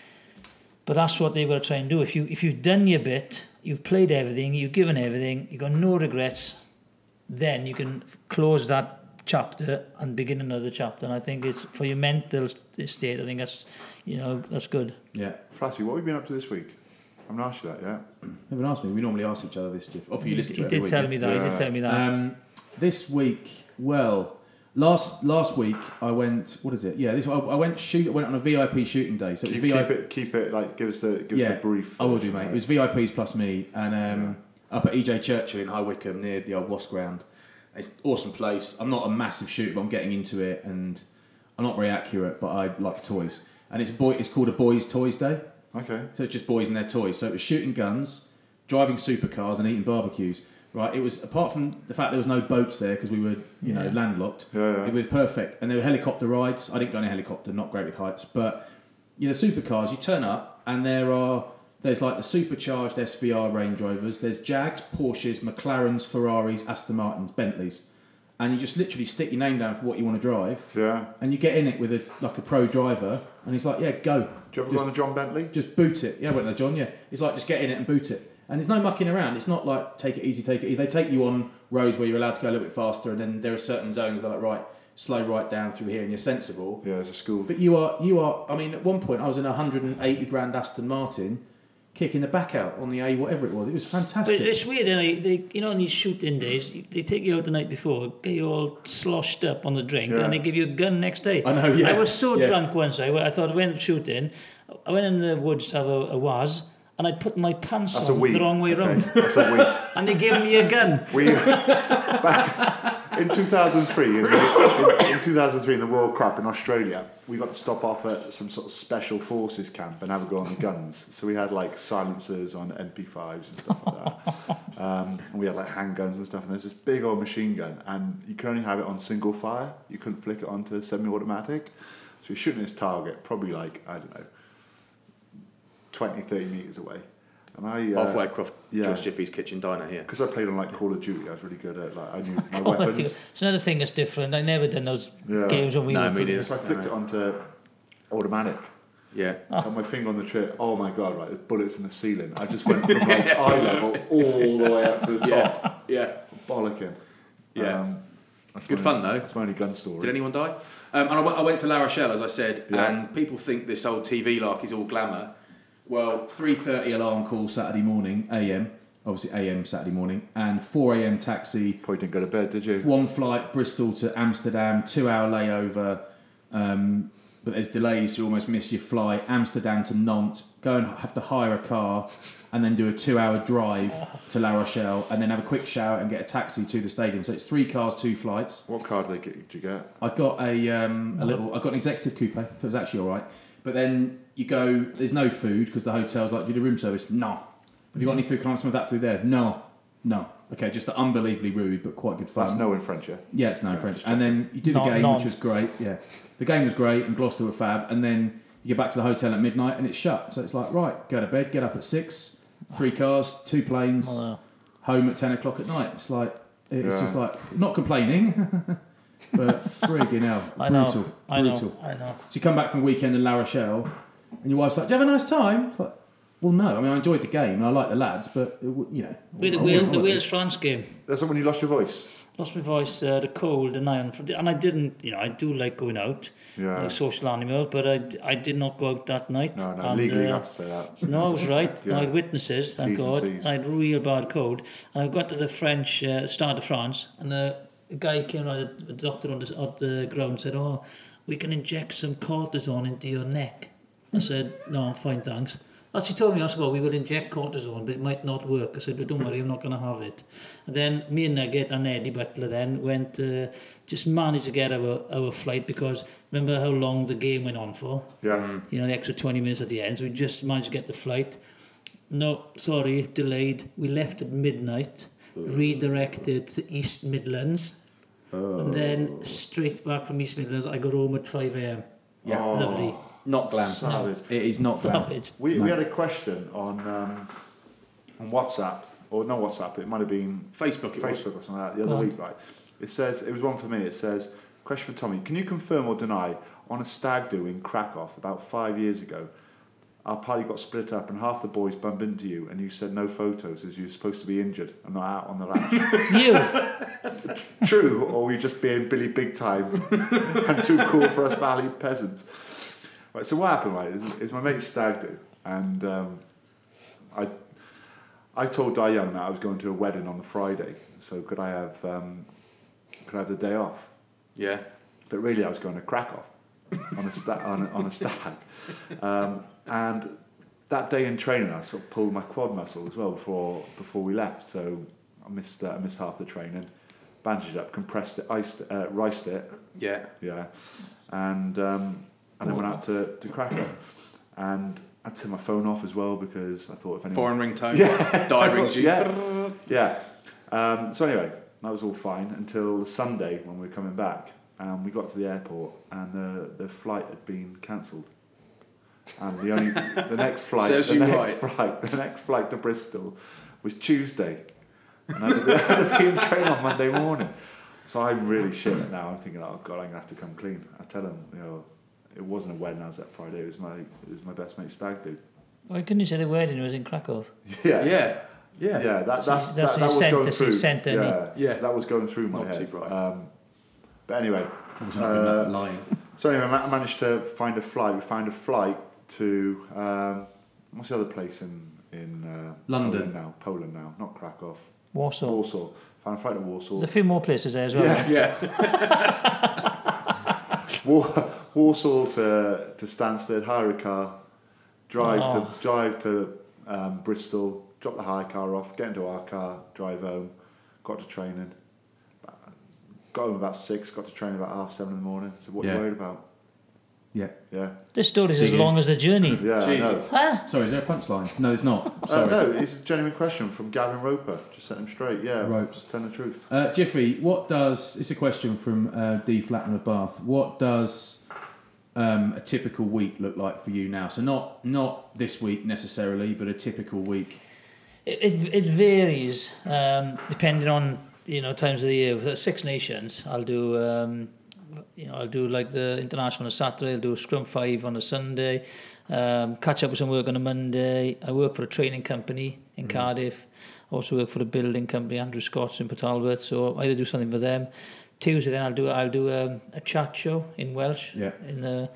but that's what they've got to try and do. If you if you've done your bit, you've played everything, you've given everything, you've got no regrets, then you can close that chapter and begin another chapter. And I think it's for your mental state. I think that's, you know, that's good. Yeah. Flassy, what have you been up to this week? I haven't asked you that yet. Never asked me. We normally ask each other this, Jeff. Or for you He, listen to he it every did week, tell yeah? me that. He did tell me that. Um, this week, well, last last week I went. What is it? Yeah, this I, I went shoot. I went on a V I P shooting day. So it was Keep, V I P. keep it, keep it, like, give us the, give Yeah, us the brief. I will do, version, mate. It was V I Ps plus me, and um, up at E J Churchill in High Wycombe near the old Wasp Ground. It's an awesome place. I'm not a massive shooter, but I'm getting into it, and I'm not very accurate, but I like toys. And it's a boy. It's called a Boys Toys Day. Okay. So it's just boys and their toys. So it was shooting guns, driving supercars, and eating barbecues. Right? It was, apart from the fact there was no boats there because we were, you know, Yeah. landlocked. Yeah, yeah. It was perfect. And there were helicopter rides. I didn't go on a helicopter. Not great with heights, but you know, supercars. You turn up, and there are there's like the supercharged S V R Range Rovers. There's Jags, Porsches, McLarens, Ferraris, Aston Martins, Bentleys, and you just literally stick your name down for what you want to drive. Yeah. And you get in it with a like a pro driver, and he's like, "Yeah, go." Do you ever Just- go on a John Bentley? just boot it. Yeah, I went there, John. Yeah, it's like just get in it and boot it. And there's no mucking around. It's not like take it easy, take it easy. They take you on roads where you're allowed to go a little bit faster, and then there are certain zones that are like, right, slow right down through here, and you're sensible. Yeah, it's a school. But you are, you are. I mean, at one point I was in a one hundred eighty grand Aston Martin, kicking the back out on the A, whatever it was. It was But fantastic. it's weird, they, they, you know, on these shooting days, they take you out the night before, get you all sloshed up on the drink, Yeah. and they give you a gun next day. I know, yeah. I was so Yeah. drunk once, I, I thought I went shooting, I went in the woods to have a, a waz, and I put my pants That's a on wee. the wrong way Okay. round, That's a wee. and they gave me a gun. We back in two thousand three in, the, in, in two thousand three in the World Cup in Australia, we got to stop off at some sort of special forces camp and have a go on the guns. So we had like silencers on M P fives and stuff like that. Um, and we had like handguns and stuff. And there's this big old machine gun, and you can only have it on single fire. You couldn't flick it onto semi-automatic. So you're shooting this target, probably like I don't know, twenty, thirty meters away. And I uh, Halfway across yeah. Josh Jiffy's kitchen diner here. because I played on like Call of Duty, I was really good at like I knew my Oh, I think weapons. it's another thing that's different. I never done those Yeah. games when we No, were me pretty- neither. So I flicked it onto automatic. Yeah. Got my finger on the trigger. Oh my god! Right, there's bullets in the ceiling. I just went from like eye level all the way up to the top, Yeah. bollocking. Yeah. Um, that's Good my- fun, though. That's my only gun story. Did anyone die? Um, and I went, I went to La Rochelle, as I said, Yeah. and people think this old T V lark is all glamour. Well, three thirty alarm call Saturday morning, A M, obviously A M Saturday morning, and four A M taxi, Probably didn't go to bed, did you? one flight, Bristol to Amsterdam, two-hour layover, um, but there's delays, so you almost miss your flight, Amsterdam to Nantes, go and have to hire a car, and then do a two-hour drive to La Rochelle, and then have a quick shower and get a taxi to the stadium. So it's three cars, two flights. What car did, they get, did you get? I got a um, a little. I got an executive coupe, so it was actually all right. But then you go. There's no food because the hotel's like, do you do room service? No. Have you got any food? Can I have some of that food there? No. No. Okay, just unbelievably rude, but quite good fun. That's no in French, yeah? Yeah, it's no Yeah, French. just And then you do the Non- game, non. which was great. Yeah, the game was great, and Gloucester were fab. And then you get back to the hotel at midnight, and it's shut. So it's like, right, go to bed, get up at six, three cars, two planes, Wow. home at ten o'clock at night. It's like it's Yeah. just like not complaining, but friggin' hell, I know, brutal, I know, brutal. I know. So you come back from the weekend in La Rochelle, and your wife's like, "Do you have a nice time?" It's like, well, no. I mean, I enjoyed the game, and I like the lads, but it, w- you know, We had I the, wasn't- Wales, I the wasn't- Wales France game. That's when you lost your voice. Lost my voice, uh, the cold, and I and I didn't, you know, I do like going out, Yeah. like social animal, but I, I did not go out that night. No, no, and, legally you uh, have to say that. No, I was right. Yeah. I had witnesses, thank T's and God. C's. I had real bad cold, and I got to the French uh, Stade de France, and the, the guy came around, the doctor on the, on the ground said, "Oh, we can inject some cortisone into your neck." I said, "No, I'm fine, thanks." As she told me, I said, well, we will inject cortisone, but it might not work. I said, but don't worry, I'm not going to have it. And then me and Nugget and Eddie Butler then went, uh, just managed to get our, our flight because remember how long the game went on for? Yeah. You know, the extra twenty minutes at the end. So we just managed to get the flight. No, sorry, delayed. We left at midnight, redirected to East Midlands, Oh. and then straight back from East Midlands. I got home at five a.m. Yeah. Oh, Lovely. Not glam. Savage. It is not glam. Savage. We, No. we had a question on um, on WhatsApp, or no WhatsApp, it might have been Facebook. It was. Facebook or something like that, the Go other on. week, right? It says, it was one for me, it says, question for Tommy, can you confirm or deny, on a stag do in Krakow about five years ago, our party got split up and half the boys bumped into you and you said no photos as you were supposed to be injured and not out on the lash? You? True, or were you just being Billy Big Time and too cool for us valley peasants? Right, so what happened, right, is, is my mate's stag do, and um, I I told Di Young that I was going to a wedding on the Friday, so could I have um, could I have the day off? Yeah. But really, I was going to Krakow on a sta- on a, on a stag, um, and that day in training, I sort of pulled my quad muscle as well before before we left, so I missed uh, I missed half the training, bandaged up, compressed it, iced, uh, riced it, Yeah. yeah, and um, and then went out to, to Krakow, and I turned my phone off as well because I thought if anyone Foreign ringtone. Yeah. Di rings you. yeah, yeah. Um, so anyway, that was all fine until the Sunday when we were coming back, and we got to the airport and the the flight had been cancelled, and the only the next flight Serves the you next right. flight the next flight to Bristol was Tuesday, and I had to be, I had to be in train on Monday morning. So I'm really shit now. I'm thinking, oh god, I'm gonna have to come clean. I tell them, you know, it wasn't a wedding. I was that Friday. It was my it was my best mate's stag do. Why couldn't you say the wedding was in Krakow? Yeah, Yeah. Yeah. yeah. That that's, That's that, that your was cent- going that's your through. centre, yeah, innit? Yeah. that was going through my Not too head. bright. Um, but anyway, Wasn't good enough at uh, lying. so anyway, I managed to find a flight. We found a flight to um, what's the other place in in uh, London. Poland now? Poland now, not Krakow. Warsaw. Warsaw. Found a flight to Warsaw. There's a few more places there as well. Yeah. Yeah. War, Warsaw to to Stansted, hire a car, drive Oh. to drive to um, Bristol, drop the hire car off, get into our car, drive home, got to training, got home about six, got to training about half seven in the morning. So what are Yeah. you worried about? Yeah. Yeah, This story's as Dig in. long as the journey. yeah, I Jesus. know. Ah, Sorry, is there a punchline? No, there's not. Uh, Sorry. no, it's a genuine question from Gavin Roper. Just set him straight. Yeah, Ropes. Tell the truth. Uh, Jiffy, what does, it's a question from uh, D. Flatman of Bath, what does um, a typical week look like for you now? So not not this week necessarily, but a typical week. it, it, it varies um, depending on, you know, times of the year. For Six Nations, I'll do, um, you know, I'll do like the international on a Saturday, I'll do Scrum five on a Sunday, um, catch up with some work on a Monday. I work for a training company in Cardiff. Also work for a building company, Andrew Scott's in Port Talbot. So I either do something for them. Tuesday then I'll do I'll do um, a chat show in Welsh. Yeah. In the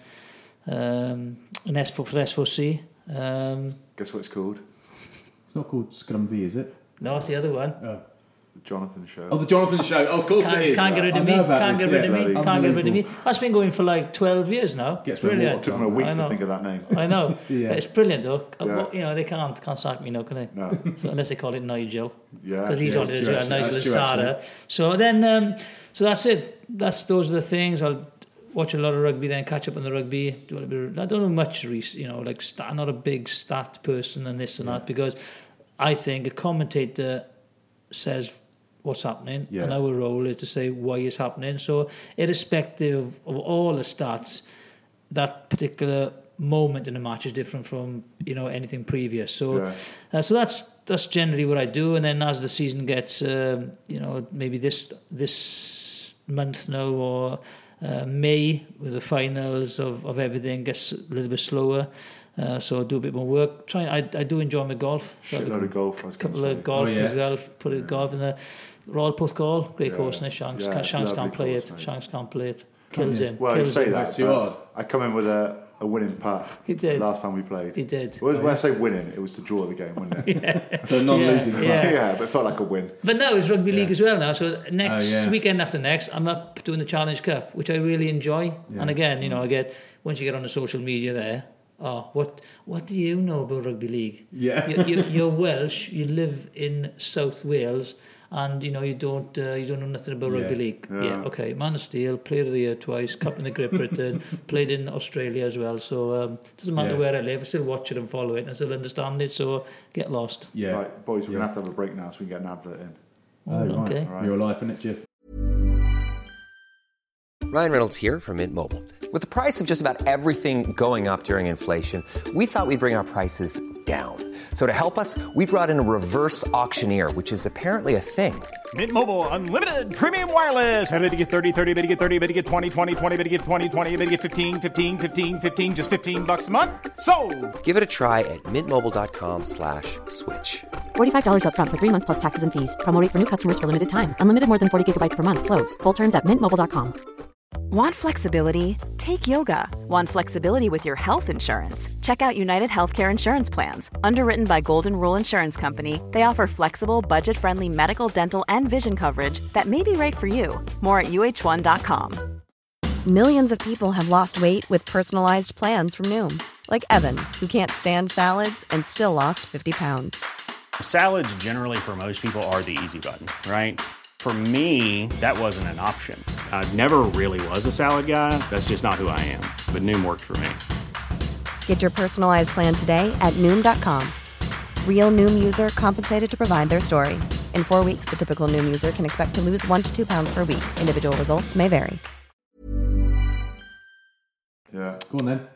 um, in S four for S four C. Um, Guess what it's called? It's not called Scrum V, is it? no, it's the other one. Oh, The Jonathan Show. oh the Jonathan Show. Oh, of course Can't, it is. can't get rid I of me. know about Can't this, get rid yeah. of me. bloody Can't get rid of me. unbelievable. That's been going for like twelve years now. Gets me Brilliant. water. Took them a week I to know. think of that name. I know. Yeah. It's brilliant though. Uh, Yeah. what- You know they can't can't sack me now, can they? No. So unless they call it Nigel, Yeah. because he's yeah, on it it's as true, well. actually. Nigel That's and true, Sarah. So then, um, so that's it. That's those are the things. I'll watch a lot of rugby, then catch up on the rugby. Do a little bit. Of, I don't know much. You know, like stat, I'm not a big stat person and this and that because I think a commentator says what's happening, Yeah. and our role is to say why it's happening. So, irrespective of, of all the stats, that particular moment in the match is different from you know anything previous. So, Yeah. uh, so that's that's generally what I do. And then as the season gets, um, you know, maybe this this month now or uh, May with the finals of, of everything gets a little bit slower. Uh, so I do a bit more work. Try. I I do enjoy my golf. So I Shitload of golf. I was a going couple to of say. golf Oh, yeah. as well. Put a golf in the Royal Porthcawl. Great Yeah. course in it. Shanks, Yeah, it's Shanks lovely can't play course, it. mate. Shanks can't play it. Kills you? him. Well, you Kills say him. that. It's too but hard. I come in with a, a winning putt. He did. Last time we played. He did. Well, when I say winning, it was to draw the game, wasn't it? So non-losing. Yeah, club. yeah. yeah, but it felt like a win. But now it's rugby league Yeah. as well now. So next Oh, yeah. weekend after next, I'm up doing the Challenge Cup, which I really enjoy. Yeah. And again, you know, I get once you get on the social media there, oh, what what do you know about rugby league? Yeah. you, you, you're Welsh, you live in South Wales, and you know you don't uh, you don't know nothing about Yeah. rugby league. Yeah. Yeah, okay. Man of Steel, Player of the Year twice, Captain of the Great Britain, played in Australia as well. So um, doesn't matter Yeah. where I live, I still watch it and follow it, and I still understand it. So get lost. Yeah. Right, boys, we're Yeah. going to have to have a break now so we can get an advert in. Oh, right. Okay. Right. You're alive, isn't it, Jeff? Ryan Reynolds here from Mint Mobile. With the price of just about everything going up during inflation, we thought we'd bring our prices down. So to help us, we brought in a reverse auctioneer, which is apparently a thing. Mint Mobile Unlimited Premium Wireless. How to get thirty, thirty, how to get thirty, how to get twenty, twenty, twenty, how to get twenty, twenty, how to get fifteen, fifteen, fifteen, fifteen, just fifteen bucks a month? Sold! Give it a try at mintmobile.com slash switch. forty-five dollars up front for three months plus taxes and fees. Promo rate for new customers for limited time. Unlimited more than forty gigabytes per month. Slows full terms at mint mobile dot com. Want flexibility? Take yoga. Want flexibility with your health insurance? Check out United Healthcare Insurance Plans. Underwritten by Golden Rule Insurance Company, they offer flexible, budget-friendly medical, dental, and vision coverage that may be right for you. More at U H one dot com. Millions of people have lost weight with personalized plans from Noom. Like Evan, who can't stand salads and still lost fifty pounds. Salads generally for most people are the easy button, right? For me, that wasn't an option. I never really was a salad guy. That's just not who I am. But Noom worked for me. Get your personalized plan today at Noom dot com. Real Noom user compensated to provide their story. In four weeks, the typical Noom user can expect to lose one to two pounds per week. Individual results may vary. Yeah. Go on then.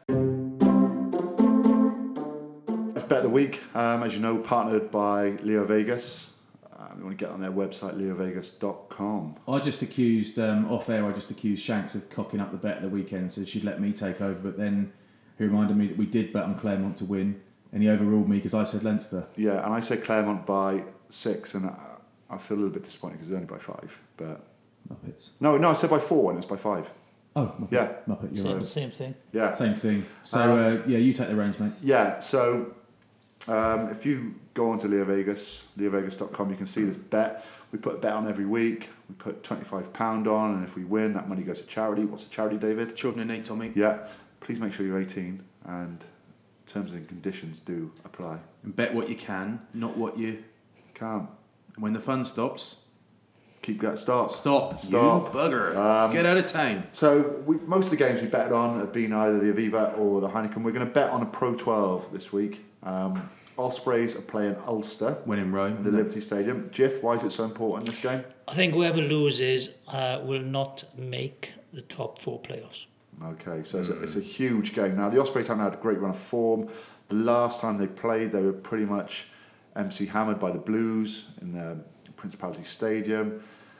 It's Bet of the Week, um, as you know, partnered by Leo Vegas. Um, you want to get on their website, leo vegas dot com. I just accused, um, off air, I just accused Shanks of cocking up the bet at the weekend, so she'd let me take over, but then he reminded me that we did bet on Claremont to win, and he overruled me because I said Leinster. Yeah, and I said Claremont by six, and I, I feel a little bit disappointed because it's only by five. But Muppets. no, no, I said by four, and it's by five. Oh, Muppet. Yeah. Muppet, you're Same, right. same thing. Yeah. Same thing. So, Um, uh, yeah, you take the reins, mate. Yeah, so um, if you go on to Leo Vegas, leo vegas dot com, you can see this bet. We put a bet on every week. We put twenty-five pounds on, and if we win, that money goes to charity. What's a charity, David? Children in need, Tommy. Yeah. Please make sure you're eighteen, and terms and conditions do apply. And bet what you can, not what you Can't. When the fun stops, Keep going. Stop. stop. Stop. You bugger. Um, Get out of town. So we, most of the games we betted on have been either the Aviva or the Heineken. We're going to bet on a Pro twelve this week. Um, Ospreys are playing Ulster When in Rome. at the Liberty Stadium. Jiff, why is it so important, this game? I think whoever loses uh, will not make the top four playoffs. Okay, so it's, a, it's a huge game. Now, the Ospreys haven't had a great run of form. The last time they played, they were pretty much M C hammered by the Blues in the Principality Stadium.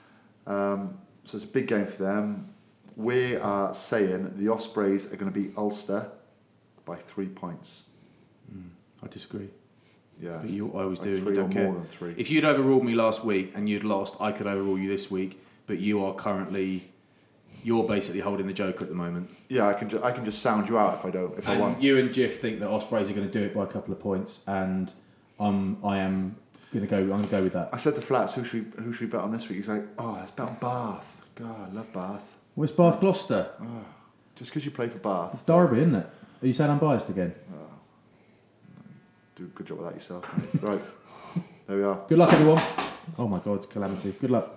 Um, so it's a big game for them. We are saying the Ospreys are going to beat Ulster by three points. I disagree. Yeah, But you, I always by do. and three you or don't care. more than three. If you'd overruled me last week and you'd lost, I could overrule you this week. But you are currently, you're basically holding the joker at the moment. Yeah, I can ju- I can just sound you out if I don't if I And want. you and Jiff think that Ospreys are going to do it by a couple of points, and um, I am going to go. I'm going to go with that. I said to Flats, who should we who should we bet on this week? He's like, oh, let's bet on Bath. God, I love Bath. Where's Bath Gloucester? Just because you play for Bath, Derby, isn't it? Are you saying I'm biased again? do a good job with that yourself, mate. Right, there we are. Good luck, everyone. Oh my God, calamity. Good luck.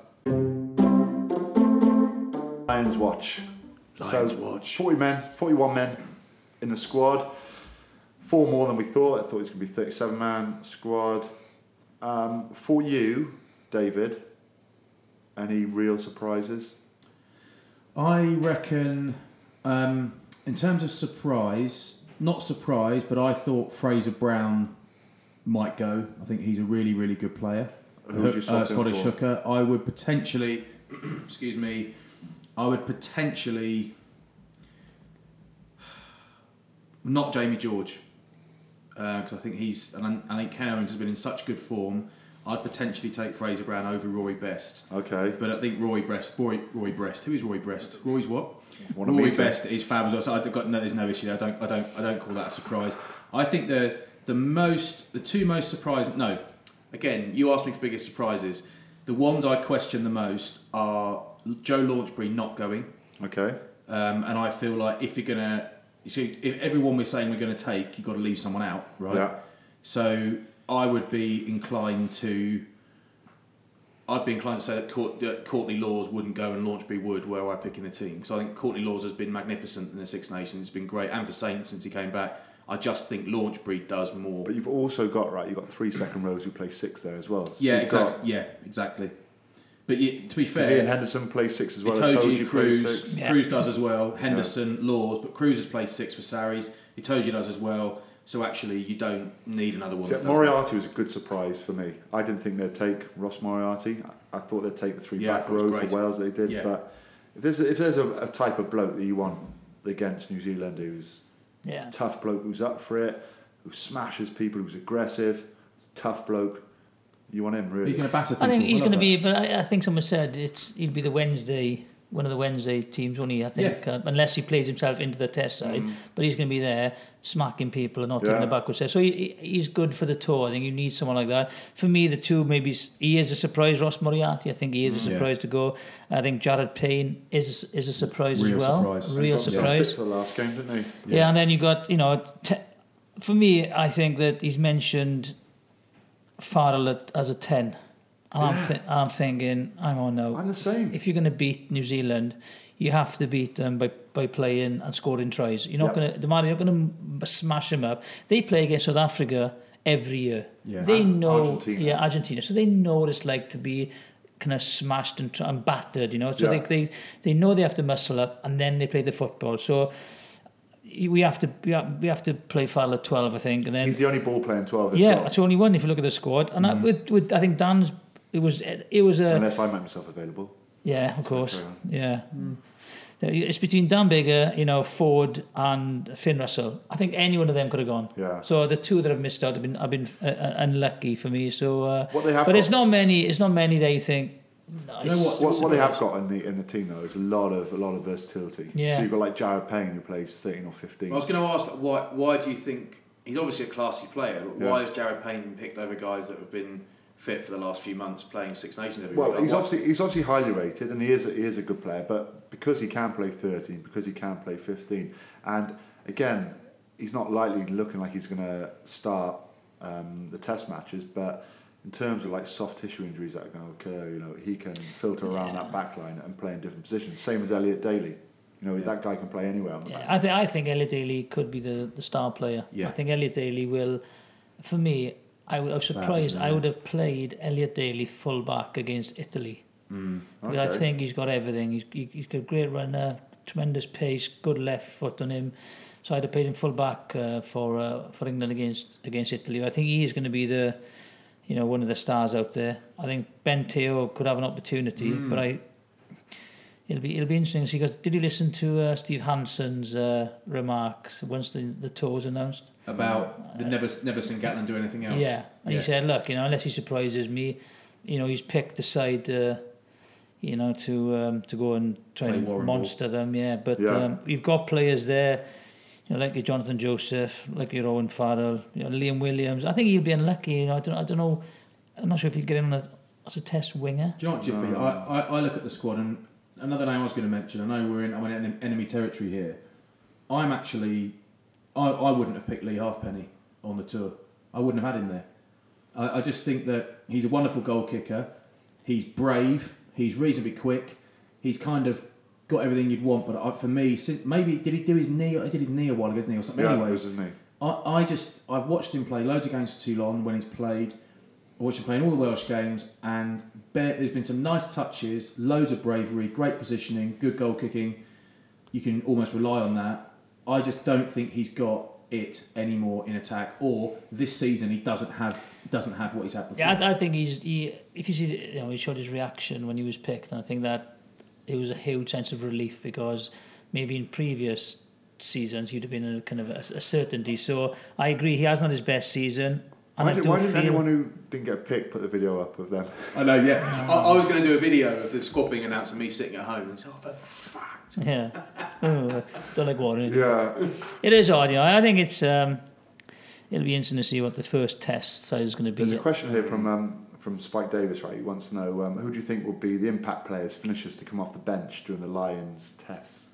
Lions watch. Lions so, watch. forty men, forty-one men in the squad. Four more than we thought. I thought it was going to be thirty-seven man squad. Um, for you, David, any real surprises? I reckon, um, in terms of surprise, not surprise, but I thought Fraser Brown might go. I think he's a really, really good player. Who would you swap uh, him Scottish for? hooker. I would potentially, excuse me, I would potentially not Jamie George because uh, I think he's, and I, I think Ken Owens has been in such good form. I'd potentially take Fraser Brown over Rory Best. Okay. But I think Rory Best, Rory, Rory Best. Who is Rory Best? Rory's what? Wanna Rory meet him. Best is fab as well. So I've got no, there's no issue there. I don't, I don't, I don't call that a surprise. I think the the most, the two most surprising. No, again, you asked me for biggest surprises. The ones I question the most are Joe Launchbury not going, Okay. um, and I feel like if you're gonna, so if everyone we're saying we're going to take, you've got to leave someone out, right? Yeah. So I would be inclined to. I'd be inclined to say that Court, uh, Courtney Laws wouldn't go and Launchbury would, where I pick in the team. Because I think Courtney Laws has been magnificent in the Six Nations. It's been great, and for Saints since he came back. I just think Launchbury does more. But you've also got, right, you've got three second rows who play six there as well. So yeah, you've exactly. got, yeah, exactly. But you, to be fair, does Ian Henderson play six as well? Itoje, Itoje Cruz, plays six. yeah. Cruz does as well. Henderson, yeah. Laws, but Cruz has played six for Sarries. Itoje does as well. So actually, you don't need another one. See, Moriarty was a good surprise for me. I didn't think they'd take Ross Moriarty. I thought they'd take the three yeah, back row for Wales. They did, yeah. but if there's a, if there's a, a type of bloke that you want against New Zealand, who's yeah. tough bloke, who's up for it, who smashes people, who's aggressive, tough bloke, you want him really. He's going to batter people. I think he's going to that. be, but I, I think someone said it's he'll be the Wednesday. One of the Wednesday teams, only I think, yeah. uh, unless he plays himself into the test side. Mm. But he's going to be there, smacking people and not yeah. taking a backward step. So he, he's good for the tour. I think you need someone like that. For me, the two maybe he is a surprise. Ross Moriarty, I think he is a surprise yeah. to go. I think Jared Payne is is a surprise Real as well. Surprise. Real surprise. For the last game, didn't he? Yeah, yeah and then you got you know, te- for me, I think that he's mentioned Farrell as a ten. And yeah. I'm, th- I'm thinking, hang on now. I'm the same. If you're going to beat New Zealand, you have to beat them by, by playing and scoring tries. You're not yep. going to, the man, you're not going to smash them up. They play against South Africa every year. Yeah. They and know, Argentina. yeah, Argentina. So they know what it's like to be kind of smashed and, and battered, you know. So yeah. they, they they know they have to muscle up, and then they play the football. So we have to we have, we have to play Farrell at twelve, I think, and then he's the only ball playing twelve. Yeah, got. that's only one if you look at the squad. And Mm. I, with with I think Dan's. It was it was a unless I make myself available. Yeah, of course. Yeah, mm. It's between Dan Biggar, you know, Ford and Finn Russell. I think any one of them could have gone. Yeah. So the two that have missed out have been have been uh, unlucky for me. So, uh, what they have but got, it's not many. It's not many that you think. Nice. Do you know what? What, what they have got in the in the team though is a lot of a lot of versatility. Yeah. So you've got like Jared Payne who plays thirteen or fifteen. I was going to ask why. Why do you think he's obviously a classy player? But Yeah. why is Jared Payne been picked over guys that have been fit for the last few months playing Six Nations every Well, week? he's Why? obviously he's obviously highly rated, and he is a, he is a good player. But because he can play thirteen, because he can play fifteen, and again, he's not likely looking like he's going to start um, the Test matches. But in terms of like soft tissue injuries that are going to occur, you know, he can filter around Yeah. that back line and play in different positions. Same as Elliot Daly. You know, Yeah. that guy can play anywhere on the Yeah, back. I think I think Elliot Daly could be the, the star player. Yeah. I think Elliot Daly will. For me, I would- I was surprised. isn't I it? would have played Elliot Daly full back against Italy. Mm. Because I Okay. think he's got everything. He's he, he's got a great runner, tremendous pace, good left foot on him. So I'd have played him full back uh, for uh, for England against against Italy. I think he is going to be the, you know, one of the stars out there. I think Ben Teo could have an opportunity, Mm. but I. It'll be it'll be interesting to see. Because did you listen to uh, Steve Hansen's uh, remarks once the the tour was announced? About the never never seen Gatland do anything else. Yeah, and yeah. he said, look, you know, unless he surprises me, you know, he's picked the side, uh, you know, to um, to go and try Play and Warren monster them. Yeah, but Yeah. Um, we've got players there, you know, like your Jonathan Joseph, like your Owen Farrell, you know, Liam Williams. I think he'll be unlucky. You know, I don't, I don't know. I'm not sure if he'll get in on a, as a test winger. Do you know what, Jiffy? No. I, I, I look at the squad, and another name I was going to mention. I know we're in I'm in enemy territory here. I'm actually, I, I wouldn't have picked Lee Halfpenny on the tour. I wouldn't have had him there. I, I just think that he's a wonderful goal kicker. He's brave. He's reasonably quick. He's kind of got everything you'd want. But I, for me, since, maybe did he do his knee? He did his knee a while ago, didn't he, or something? Yeah, anyway, it was his knee. I, I just I've watched him play loads of games for Toulon when he's played. I watched him play in all the Welsh games, and bear, there's been some nice touches, loads of bravery, great positioning, good goal kicking. You can almost rely on that. I just don't think he's got it anymore in attack, or this season he doesn't have doesn't have what he's had before. Yeah, I, I think he's. He, if you see, you know, he showed his reaction when he was picked, and I think that it was a huge sense of relief because maybe in previous seasons he'd have been a kind of a, a certainty. So I agree, he hasn't had his best season. And Why, I did, do why didn't feel, anyone who didn't get picked put the video up of them? I know, yeah. I, I was going to do a video of the squad being announced and me sitting at home and say, oh, for fuck. Yeah. Oh, don't like Warren. Yeah. It is odd, you know. I think it's um, it'll be interesting to see what the first test side is going to be. There's a question here from um, from Spike Davis, right? He wants to know um, who do you think will be the impact players, finishers to come off the bench during the Lions tests?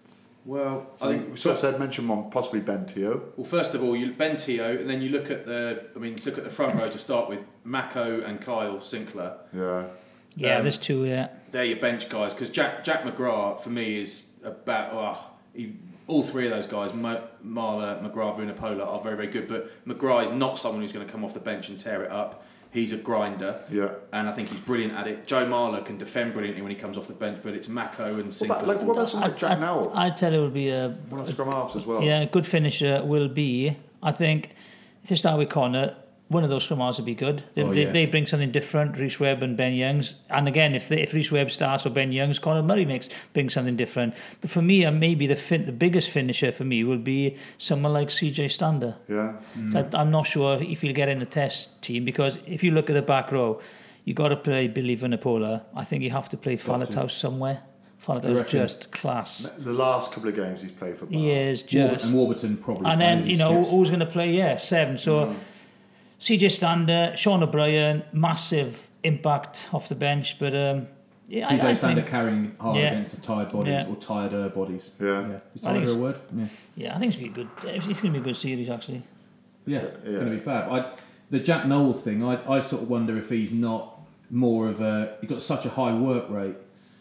Well, So I we think sort of said mention one, possibly Ben Teo. Well, first of all, you Ben Teo, and then you look at the. I mean, look at the front row to start with. Mako and Kyle Sinclair. Yeah. Yeah, Um, there's two. Yeah. They're your bench guys because Jack Jack McGrath for me is about. Oh, he, all three of those guys, Mo, Marler, McGrath, Vunipola, are very very good. But McGrath is not someone who's going to come off the bench and tear it up. He's a grinder, Yeah. and I think he's brilliant at it. Joe Marler can defend brilliantly when he comes off the bench, but it's Mako and What Sinclair. about, like, what about someone like Jack Nowell? I tell you, it will be a One of the scrum halves as well. yeah, a good finisher will be. I think if you start with Connor, one of those scrum halves would be good. They, Oh, they, yeah. they bring something different. Rhys Webb and Ben Youngs, and again, if they, if Rhys Webb starts or Ben Youngs, Conor Murray makes brings something different. But for me, uh, maybe the fin- the biggest finisher for me will be someone like C J Stander. Yeah. I, I'm not sure if he'll get in the test team because if you look at the back row, you got to play Billy Vunipola. I think you have to play Faletau somewhere. Faletau is just class. The last couple of games he's played for. He is Warburton, just. and Warburton probably. And then, plays you his know, skips. who's going to play? Yeah, seven. So C J Stander, Sean O'Brien, massive impact off the bench. But um, yeah, C J I, I Stander think, carrying hard Yeah. against the tired bodies Yeah. or tireder bodies. Yeah. yeah. Is I think tired a it's- word? Yeah. yeah, I think it's going to be a good. It's going to be a good series actually. Yeah, So, it's yeah. going to be fab. I, the Jack Nowell thing, I, I sort of wonder if he's not more of a. He's got such a high work rate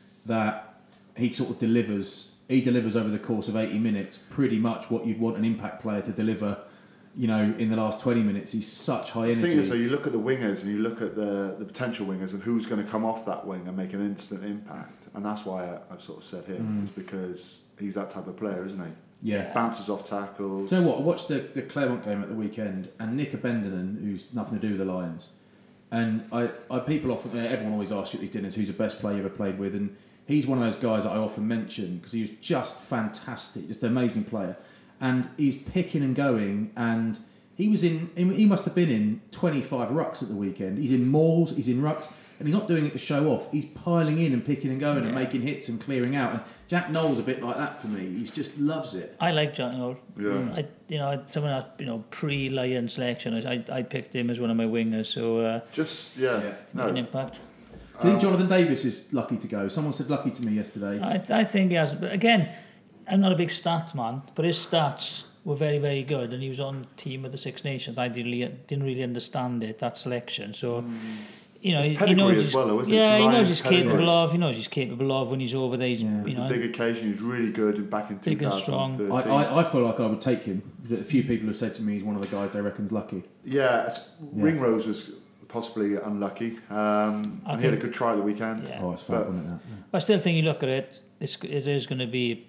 that he sort of delivers. He delivers over the course of eighty minutes pretty much what you'd want an impact player to deliver. You know, in the last twenty minutes, he's such high The energy. thing is, so you look at the wingers and you look at the, the potential wingers and who's going to come off that wing and make an instant impact. And that's why I, I've sort of said him, Mm. is because he's that type of player, isn't he? Yeah. Bounces off tackles. Do you know what? I watched the, the Claremont game at the weekend, and Nick Abendanon, who's nothing to do with the Lions, and I, I people often, everyone always asks you at these dinners who's the best player you ever played with, and he's one of those guys that I often mention because he was just fantastic, just an amazing player, and he's picking and going, and he was in, he must have been in twenty-five rucks at the weekend. He's in mauls, he's in rucks, and he's not doing it to show off. He's piling in and picking and going and making hits and clearing out. And Jack Nowell's a bit like that for me. He just loves it. I like Jack Nowell. Yeah. I, you know, someone else, you know, pre-Lion selection, I, I picked him as one of my wingers. So uh, Just, yeah. Yeah. No. an impact. Do you think Jonathan Davis is lucky to go? Someone said lucky to me yesterday. I, I think he has. But again, I'm not a big stats man, but his stats were very, very good, and he was on team with the Six Nations. I didn't really, didn't really understand it, that selection. So, you know, It's he, he pedigree knows as he's, well, though, isn't it? It's yeah, he knows Lions he's pedigree. capable of. He knows he's capable of when he's over there. He's, Yeah. you know, The big occasion, he was really good back in Big and strong. twenty I, thirteen. I, I feel like I would take him. A few people have said to me he's one of the guys they reckon's lucky. Yeah, it's- Ringrose was possibly unlucky. Um, I and he had a think- good try at the weekend. Yeah. Oh, it's fab, But- wasn't it? That? I still think you look at it, it's, it is going to be,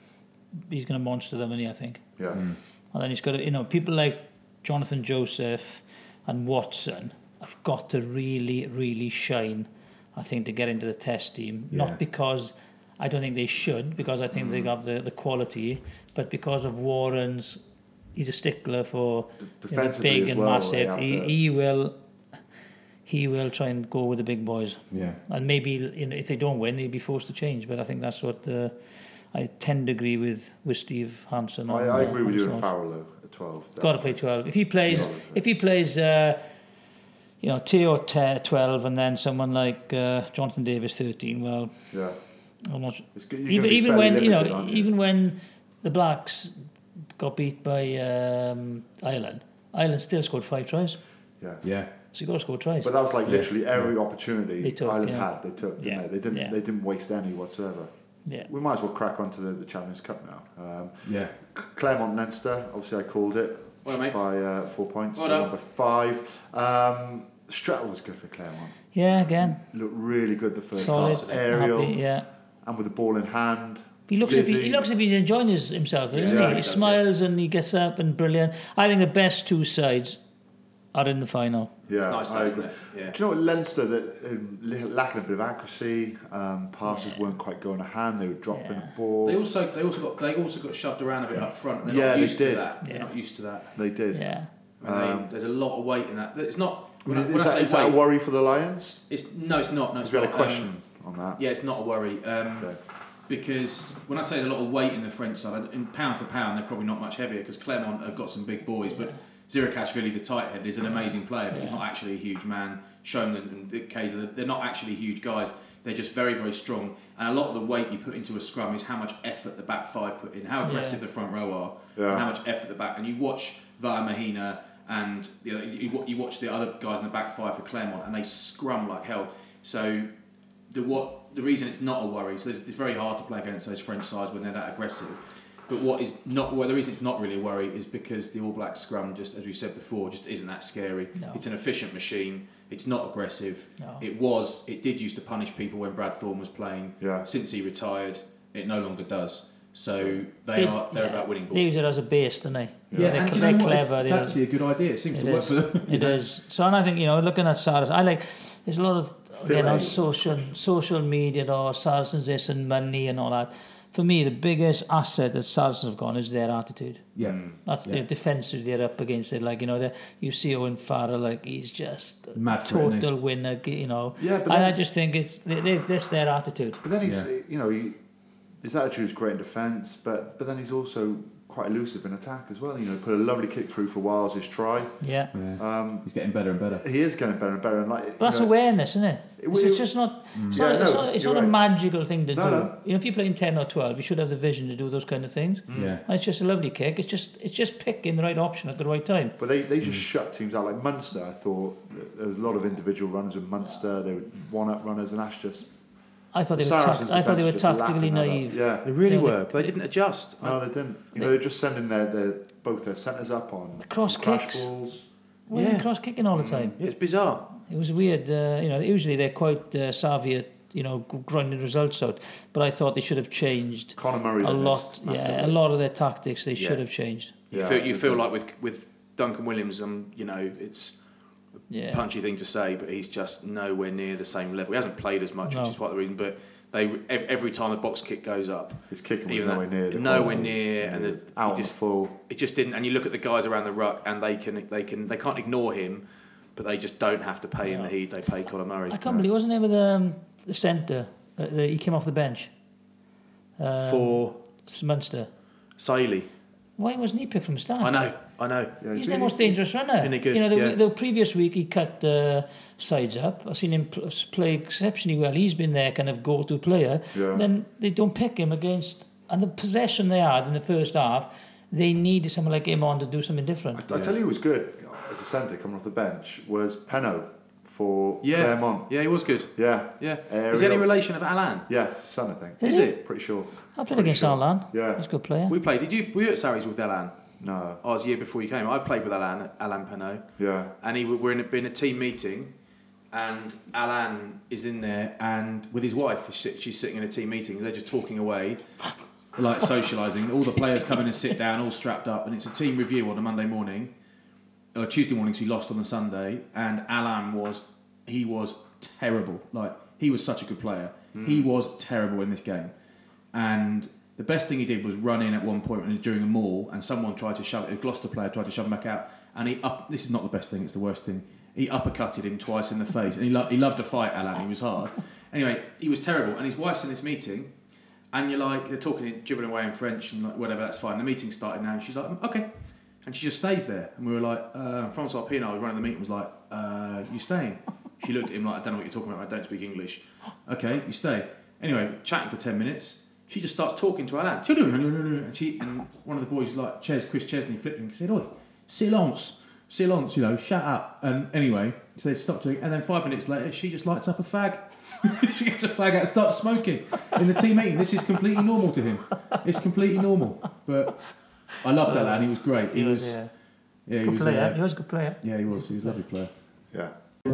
he's going to monster them, isn't he, I think. Yeah. And then he's got to, you know, people like Jonathan Joseph and Watson have got to really, really shine, I think, to get into the test team. Yeah. Not because I don't think they should, because I think they have the, the quality, but because of Warren's, he's a stickler for you know, defensively big as and well, they massive. have He, to- he will, he will try and go with the big boys. Yeah. And maybe you know, if they don't win, they'll be forced to change. But I think that's what uh, I tend to agree with, with Steve Hansen. I, on, I uh, agree with on you in Swans. Farrell, though, at twelve. Got to play twelve. If he plays, Yeah. if he plays, uh, you know, Teo te- twelve, and then someone like uh, Jonathan Davis thirteen. Well, Yeah. I'm not. Sure. It's good- you're Even gonna be even fairly when you limited, know, aren't you? even when the Blacks got beat by um, Ireland, Ireland still scored five tries. Yeah. Yeah. So you got to score tries. But that's like literally every opportunity They took, Ireland yeah. had, they took, didn't Yeah. they? They didn't, Yeah. they didn't waste any whatsoever. yeah. We might as well crack on to the, the Champions Cup now. Um, Yeah. Claremont Leinster, obviously I called it Well, mate. by uh, four points, Well so done. number five. Um, Strettle was good for Claremont. Yeah, again, Looked really good the first solid, half. Aerial, happy, yeah. and with the ball in hand. He looks as if he, busy. he looks as if he's enjoying his, himself, doesn't Yeah, he? he He does, smiles and he gets up and brilliant. I think the best two sides are in the final. Yeah, It's nice, I though, isn't agree. it? Yeah. Do you know what, Leinster, that um, li- lacking a bit of accuracy, um, passes weren't quite going to hand, they were dropping Yeah. the ball. They also they also got they also got shoved around a bit up front. They're Yeah, not they used did. to that. They're Yeah. not used to that. They did. Yeah. I mean, Um, there's a lot of weight in that. It's not. I mean, When is, I, when is I that, say is that a weight, worry for the Lions? it's no, it's not. No, it's Because we had a not. question Um, on that. yeah, it's not a worry. Um, Okay. Because when I say there's a lot of weight in the French side, in pound for pound, they're probably not much heavier. Because Clermont have got some big boys, but Zirikashvili, the tight head, is an amazing player, but he's not actually a huge man. Shown in the case of the, they're not actually huge guys. They're just very, very strong. And a lot of the weight you put into a scrum is how much effort the back five put in, how aggressive Yeah. the front row are, Yeah. and how much effort the back. And you watch Vaya Mahina and you, know, you, you watch the other guys in the back five for Claremont, and they scrum like hell. So the what the reason it's not a worry, so it's very hard to play against those French sides when they're that aggressive. But what is not well, the reason it's not really a worry is because the All Blacks scrum, just as we said before, just isn't that scary. No. It's an efficient machine. It's not aggressive. No. It was. It did used to punish people when Brad Thorne was playing. Yeah. Since he retired, it no longer does. So they, They- are. They're yeah. about winning balls. They use it as a base, don't they? Yeah, they're, and do you they're know what? It's, clever. it's they're- actually a good idea. It seems It to work is. for them. you It know? is. So, and I think, you know, looking at Saracens, I like, there's a lot of, again, on Phil, social, social media, or Saracens this and money and all that. For me, the biggest asset that Saracens have gone is their attitude. Yeah. That's Yeah. their defensive, they're up against it. Like, you know, you see Owen Farrell, like, he's just a Mad for it, isn't he? total winner, you know. Yeah, but and then- I just think it's, they, they, that's their attitude. But then he's, Yeah. you know, he, his attitude is great in defence, but but then he's also quite elusive in attack as well. You know, put a lovely kick through for Wiles' his try. Yeah. Yeah. Um, He's getting better and better. he is getting better and better. And like, But that's you know, awareness, isn't it? It- It's, it's just not. It's Yeah, not, it's no, not, it's you're not a right. magical thing to No, do. no. You know, if you're playing ten or twelve, you should have the vision to do those kind of things. Yeah. And it's just a lovely kick. It's just it's just picking the right option at the right time. But they, they just shut teams out. Like Munster, I thought there was a lot of individual runners with Munster. They were one-up runners, and that's just. I thought they were. Saracens' Tact- I thought they were defence just tactically lapping that up. naive. Yeah, They really Yeah, were. they- But they didn't adjust. no, they didn't. You know, they're just sending their, their both their centres up on Cross crash kicks. balls. Well, Yeah. cross kicking all the time. Yeah, it's bizarre. It was weird. Uh, you know, usually they're quite uh, savvy at you know g- grinding results out. But I thought they should have changed Conor Murray a did this lot. Yeah, massively. a lot of their tactics they Yeah. should have changed. You Yeah, feel you they feel did. like with with Duncan Williams, um, you know, it's Yeah. a punchy thing to say, but he's just nowhere near the same level. He hasn't played as much, No. which is part of the reason. But they ev- every time the box kick goes up, His kicking was even nowhere that- near. The nowhere quality. near, and the, out he on the just, full. it just didn't. And you look at the guys around the ruck, and they can they can they can't ignore him, but they just don't have to pay in the heat. They pay Conor Murray. I can't believe wasn't there with um, the centre? Uh, the, he came off the bench. Um, For Munster. Saley. Why wasn't he picked from the start? I know, I know. Yeah, He's really- the most dangerous runner. Isn't he good? You know, the, Yeah. the previous week he cut uh, sides up. I've seen him pl- play exceptionally well. He's been their kind of go-to player. Yeah. Then they don't pick him against... And the possession they had in the first half, they needed someone like him on to do something different. I tell you, who was good as a centre coming off the bench was Penno for Yeah, Claremont. yeah, he was good. Yeah, Yeah, Aerial. is he any relation of Alan? Yes, son, I think. Is Is he? it? Pretty sure. I played Pretty against sure. Alan. Yeah. He's a good player. We played. Did you? Were you at Sarries with Alan? No. I was a year before you came. I played with Alan, Alan Penot, Yeah. and he we're in a, in a team meeting, and Alan is in there, and with his wife, she's, sit- she's sitting in a team meeting. They're just talking away, like socialising. All the players come in and sit down, all strapped up, and it's a team review on a Monday morning, or Tuesday morning. So we lost on the Sunday, and Alan was he was terrible. Like he was such a good player. He was terrible in this game, and. The best thing he did was run in at one point during a maul, and someone tried to shove it. A Gloucester player tried to shove him back out, and he up. This is not the best thing; it's the worst thing. He uppercutted him twice in the face, and he lo- he loved to fight. Alan, he was hard. Anyway, he was terrible, and his wife's in this meeting, and you're like they're talking, gibbering away in French and like, whatever. That's fine. The meeting's starting now, and she's like, okay, and she just stays there. And we were like, uh, Francois Pienaar was running the meeting, was like, uh, you staying? She looked at him like, I don't know what you're talking about. I don't speak English. Okay, you stay. Anyway, chatting for ten minutes. She just starts talking to Alan. And, she, and one of the boys, like Ches, Chris Chesney, flipped him and said, "Oi, silence, silence, you know, shut up." And anyway, so they stopped doing it. And then five minutes later, she just lights up a fag. She gets a fag out and starts smoking in the team meeting. This is completely normal to him. It's completely normal. But I loved Alan. He was great. He, He was, was, yeah. yeah, he Good was. player. Uh, He was a good player. yeah, he was. He was a lovely player. Yeah.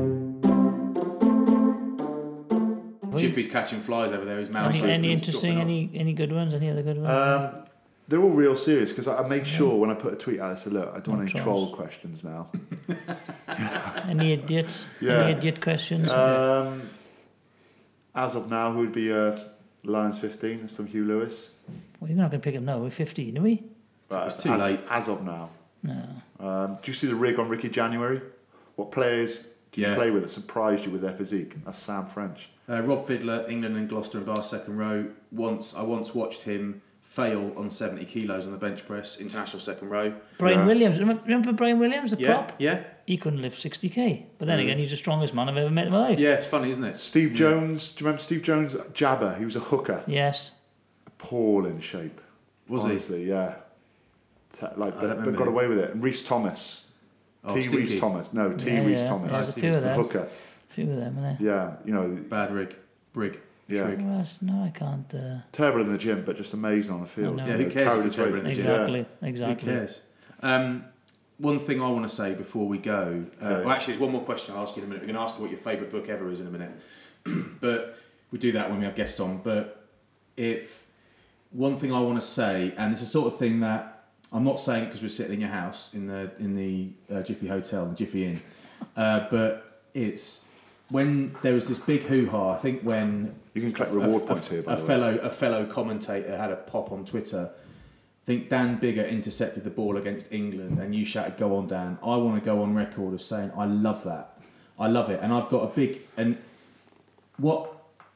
Jiffy's catching flies over there. His mouth. Any, any interesting, any any good ones? Any other good ones? Um, they're all real serious because I I made sure when I put a tweet out, I said, look, I don't want any trolls. troll questions now. any idiots? yeah. Any idiot questions? Um, as of now, who would be uh, Lions fifteen? It's from Hugh Lewis. well, you're not going to pick him now. We're fifteen, are we? Right, It's too as, late. As of now. No. Um, do you see the rig on Ricky January? What players do you Yeah. play with that surprised you with their physique? That's Sam French. Uh, Rob Fidler, England and Gloucester and Bar second row. Once I once watched him fail on seventy kilos on the bench press, international second row. Brian yeah. Williams, remember, remember Brian Williams, the yeah, prop? Yeah. He couldn't lift sixty k. But then mm. again, he's the strongest man I've ever met in my life. Yeah, it's funny, isn't it? Steve yeah. Jones, do you remember Steve Jones? Jabber, he was a hooker. Yes. Appalling shape. Was honestly, he? yeah. Like, but, but got away with it. And Reece Thomas. Oh, T. Stinky. Reece Thomas. No, T. Yeah, Reece yeah. Thomas. There's a few of the them. hooker. A few of them, isn't there? Yeah, you know. Bad rig. Brig. Yeah. Shrig. Well, no, I can't. Uh... Terrible in the gym, but just amazing on the field. Yeah, who cares if his you're terrible weight. in the gym? Exactly, Yeah. exactly. Who cares? Um, one thing I want to say before we go... Uh, Okay. well, actually, there's one more question I'll ask you in a minute. We're going to ask you what your favourite book ever is in a minute. But we do that when we have guests on. But if... One thing I want to say, and it's a sort of thing that... I'm not saying it because we're sitting in your house in the in the uh, Jiffy Hotel, the Jiffy Inn. Uh, but it's... When there was this big hoo-ha, I think when... You can collect reward a, points a, here, by a the fellow, way. A fellow commentator had a pop on Twitter. I think Dan Bigger intercepted the ball against England and you shouted, "Go on, Dan." I want to go on record of saying, I love that. I love it. And I've got a big... And what...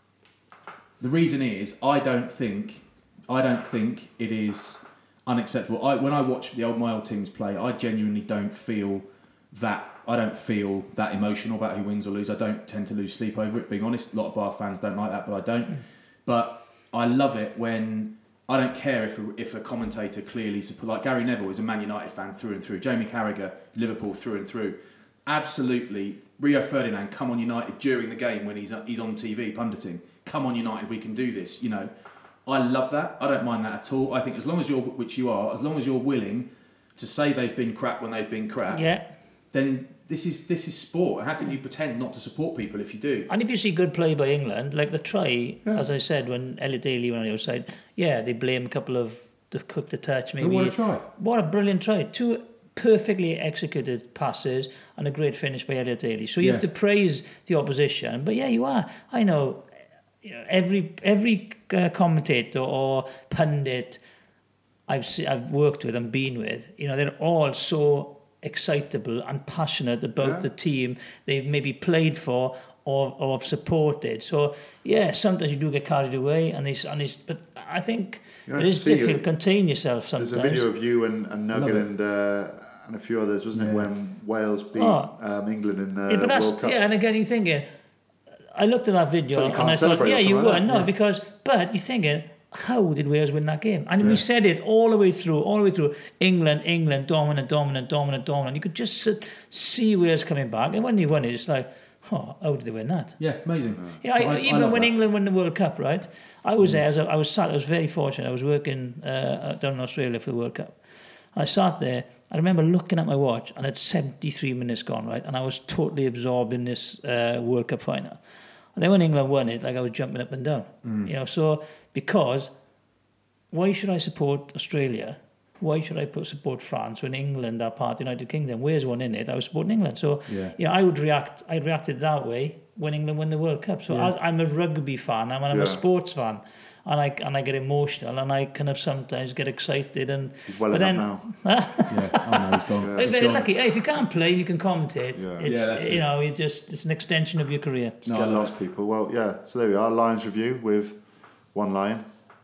The reason is, I don't think... I don't think it is unacceptable. I, when I watch the old, my old teams play, I genuinely don't feel that... I don't feel that emotional about who wins or lose. I don't tend to lose sleep over it, being honest. A lot of Bath fans don't like that, but I don't. Mm. But I love it when... I don't care if a, if a commentator clearly support... Like Gary Neville is a Man United fan through and through. Jamie Carragher, Liverpool through and through. Absolutely. Rio Ferdinand, come on United during the game when he's he's on T V punditing. Come on United, we can do this. You know, I love that. I don't mind that at all. I think as long as you're, which you are, as long as you're willing to say they've been crap when they've been crap, yeah. then this is this is sport. How can you pretend not to support people if you do? And if you see good play by England, like the try, Yeah. as I said, when Elliot Daly went on the outside, yeah, they blame a couple of the cook the touch maybe. What a try. What a brilliant try. Two perfectly executed passes and a great finish by Elliot Daly. So you Yeah. have to praise the opposition. But yeah, you are. I know, you know every every uh, commentator or pundit I've se- I've worked with and been with, you know, they're all so excitable and passionate about Yeah. the team they've maybe played for or, or have supported. So yeah, sometimes you do get carried away, and they and it's. But I think You it have is to see difficult. it. Contain yourself sometimes. There's a video of you and, and Love Nugget it. and uh, and a few others, wasn't it, Yeah. when Wales beat Oh. um, England in the yeah, but that's, World Cup? yeah, and again, you're thinking. I looked at that video So you and can't I thought, celebrate yeah, or you something would, like that? no, Yeah. because. But you're thinking, how did Wales win that game? And we Yeah. said it all the way through, all the way through. England, England, dominant, dominant, dominant, dominant. You could just sit, see Wales coming back, and when they won it, it's like, oh, how did they win that? Yeah, amazing. Yeah, So I, I- I even love when that. England won the World Cup, right? I was there. As a, I was sat. I was very fortunate. I was working uh, down in Australia for the World Cup. I sat there. I remember looking at my watch, and had seventy-three minutes gone, right? And I was totally absorbed in this uh, World Cup final. And then when England won it, like I was jumping up and down, Mm. you know. So because why should I support Australia? Why should I put support France when England are part of the United Kingdom? Wales won in it. I was supporting England. So Yeah. you know, I would react. I reacted that way when England won the World Cup. So Yeah. as, I'm a rugby fan. I'm, I'm Yeah. a sports fan, and I and I get emotional, and I kind of sometimes get excited. And He's well but enough then, now. Yeah, I know, he's gone. Hey, He's but gone. lucky. Hey, if you can't play, you can commentate. Yeah. It's, Yeah, that's you it. know, you just it's an extension of your career. Just No, I get love lost, people. Well, yeah, so there we are. Lions review with one lion.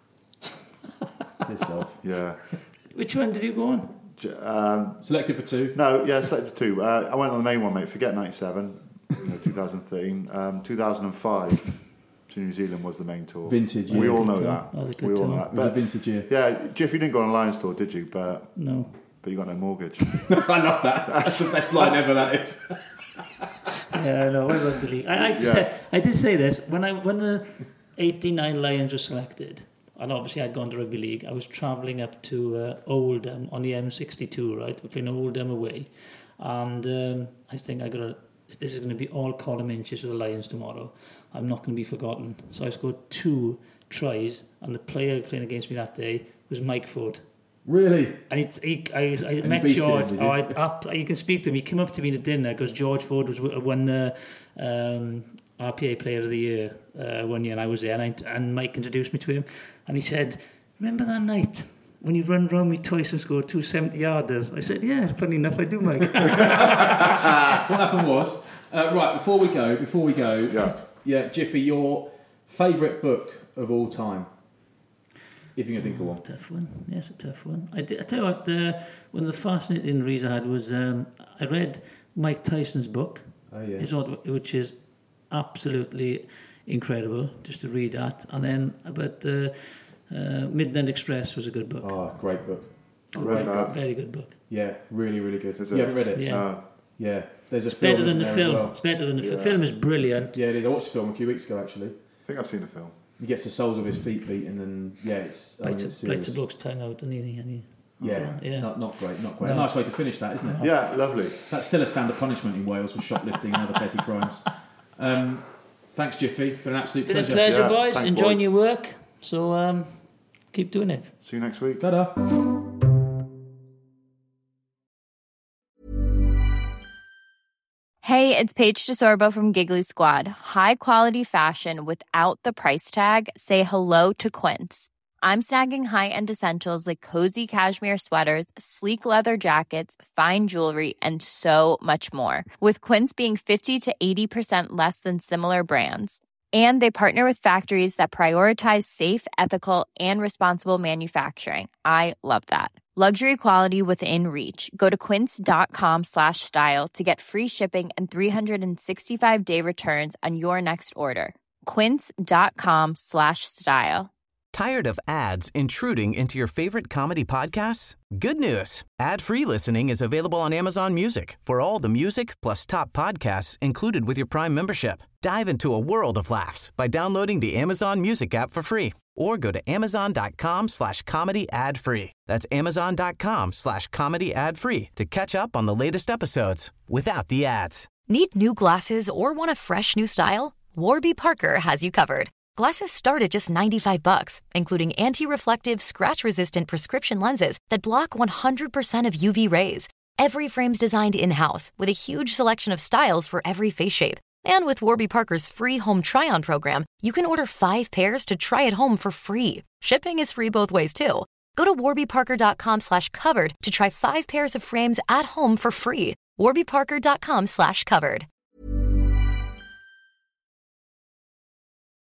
Piss off. Yeah. Which one did you go on? J- Um, Selected for two. no, yeah, selected two. Uh, I went on the main one, mate. Forget ninety-seven, you know, two thousand thirteen. Um, two thousand five to New Zealand was the main tour. Vintage We year. all know Good tour. that. That was a good We all tour. know that. It was a But, vintage year. yeah, Jeff, you didn't go on a Lions tour, did you? But No. but you got no mortgage. I love that. That's the best line ever, that is. Yeah, I know. I rugby league. I, I, Yeah. said, I did say this when I when the eighty-nine Lions were selected, and obviously I'd gone to rugby league. I was travelling up to uh, Oldham on the M sixty-two, right? We're playing Oldham away, and um, I think I got a. This is going to be all column inches for the Lions tomorrow. I'm not going to be forgotten. So I scored two tries, and the player playing against me that day was Mike Ford. Really? And he, he, I, I you met beasted him, George. did you? Oh, I, up, you can speak to him. He came up to me at dinner because George Ford was won the um, R P A Player of the Year uh, one year, and I was there. And, I, and Mike introduced me to him, and he said, "Remember that night when you run round me twice and scored two seventy-yarders?" I said, "Yeah, funny enough, I do, Mike." What happened was, uh, right, before we go, before we go, Yeah. yeah, Jiffy, your favourite book of all time if you can think of one. Tough one. Yes, a tough one. I, did, I tell you what, the, one of the fascinating reads I had was um, I read Mike Tyson's book, oh, yeah. his, which is absolutely incredible, just to read that. And then about the uh, Midnight Express was a good book. Oh, great book. Oh, great book. Very good book. Yeah, really, really good. Is you it? haven't read it? Yeah. Uh, Yeah. There's a It's film, better than the there film. as well. It's better than the Yeah. f- film. Is brilliant. Yeah, it is. I watched the film a few weeks ago, actually. I think I've seen the film. He gets the soles of his feet beaten, and yeah, it's. I mean, Bites, it's a, bites a serious. bloke's tongue out, and he, and he Yeah, yeah. Not, not great, not great. No. Nice way to finish that, isn't it? Yeah, lovely. That's still a standard punishment in Wales for shoplifting and other petty crimes. Um, thanks, Jiffy. Been an absolute Been pleasure. a pleasure, Yeah, boys. thanks, Enjoying boy. your work. So um, keep doing it. See you next week. Ta-da. Hey, it's Paige DeSorbo from Giggly Squad. High quality fashion without the price tag. Say hello to Quince. I'm snagging high-end essentials like cozy cashmere sweaters, sleek leather jackets, fine jewelry, and so much more. With Quince being fifty to eighty percent less than similar brands. And they partner with factories that prioritize safe, ethical, and responsible manufacturing. I love that. Luxury quality within reach. Go to quince.com slash style to get free shipping and three sixty-five day returns on your next order. Quince.com slash style. Tired of ads intruding into your favorite comedy podcasts? Good news. Ad-free listening is available on Amazon Music for all the music plus top podcasts included with your Prime membership. Dive into a world of laughs by downloading the Amazon Music app for free or go to amazon.com slash comedy ad free. That's amazon.com slash comedy ad free to catch up on the latest episodes without the ads. Need new glasses or want a fresh new style? Warby Parker has you covered. Glasses start at just ninety-five bucks, including anti-reflective, scratch-resistant prescription lenses that block one hundred percent of U V rays. Every frame's designed in-house with a huge selection of styles for every face shape. And with Warby Parker's free home try-on program, you can order five pairs to try at home for free. Shipping is free both ways, too. Go to warbyparker.com slash covered to try five pairs of frames at home for free. warbyparker.com slash covered.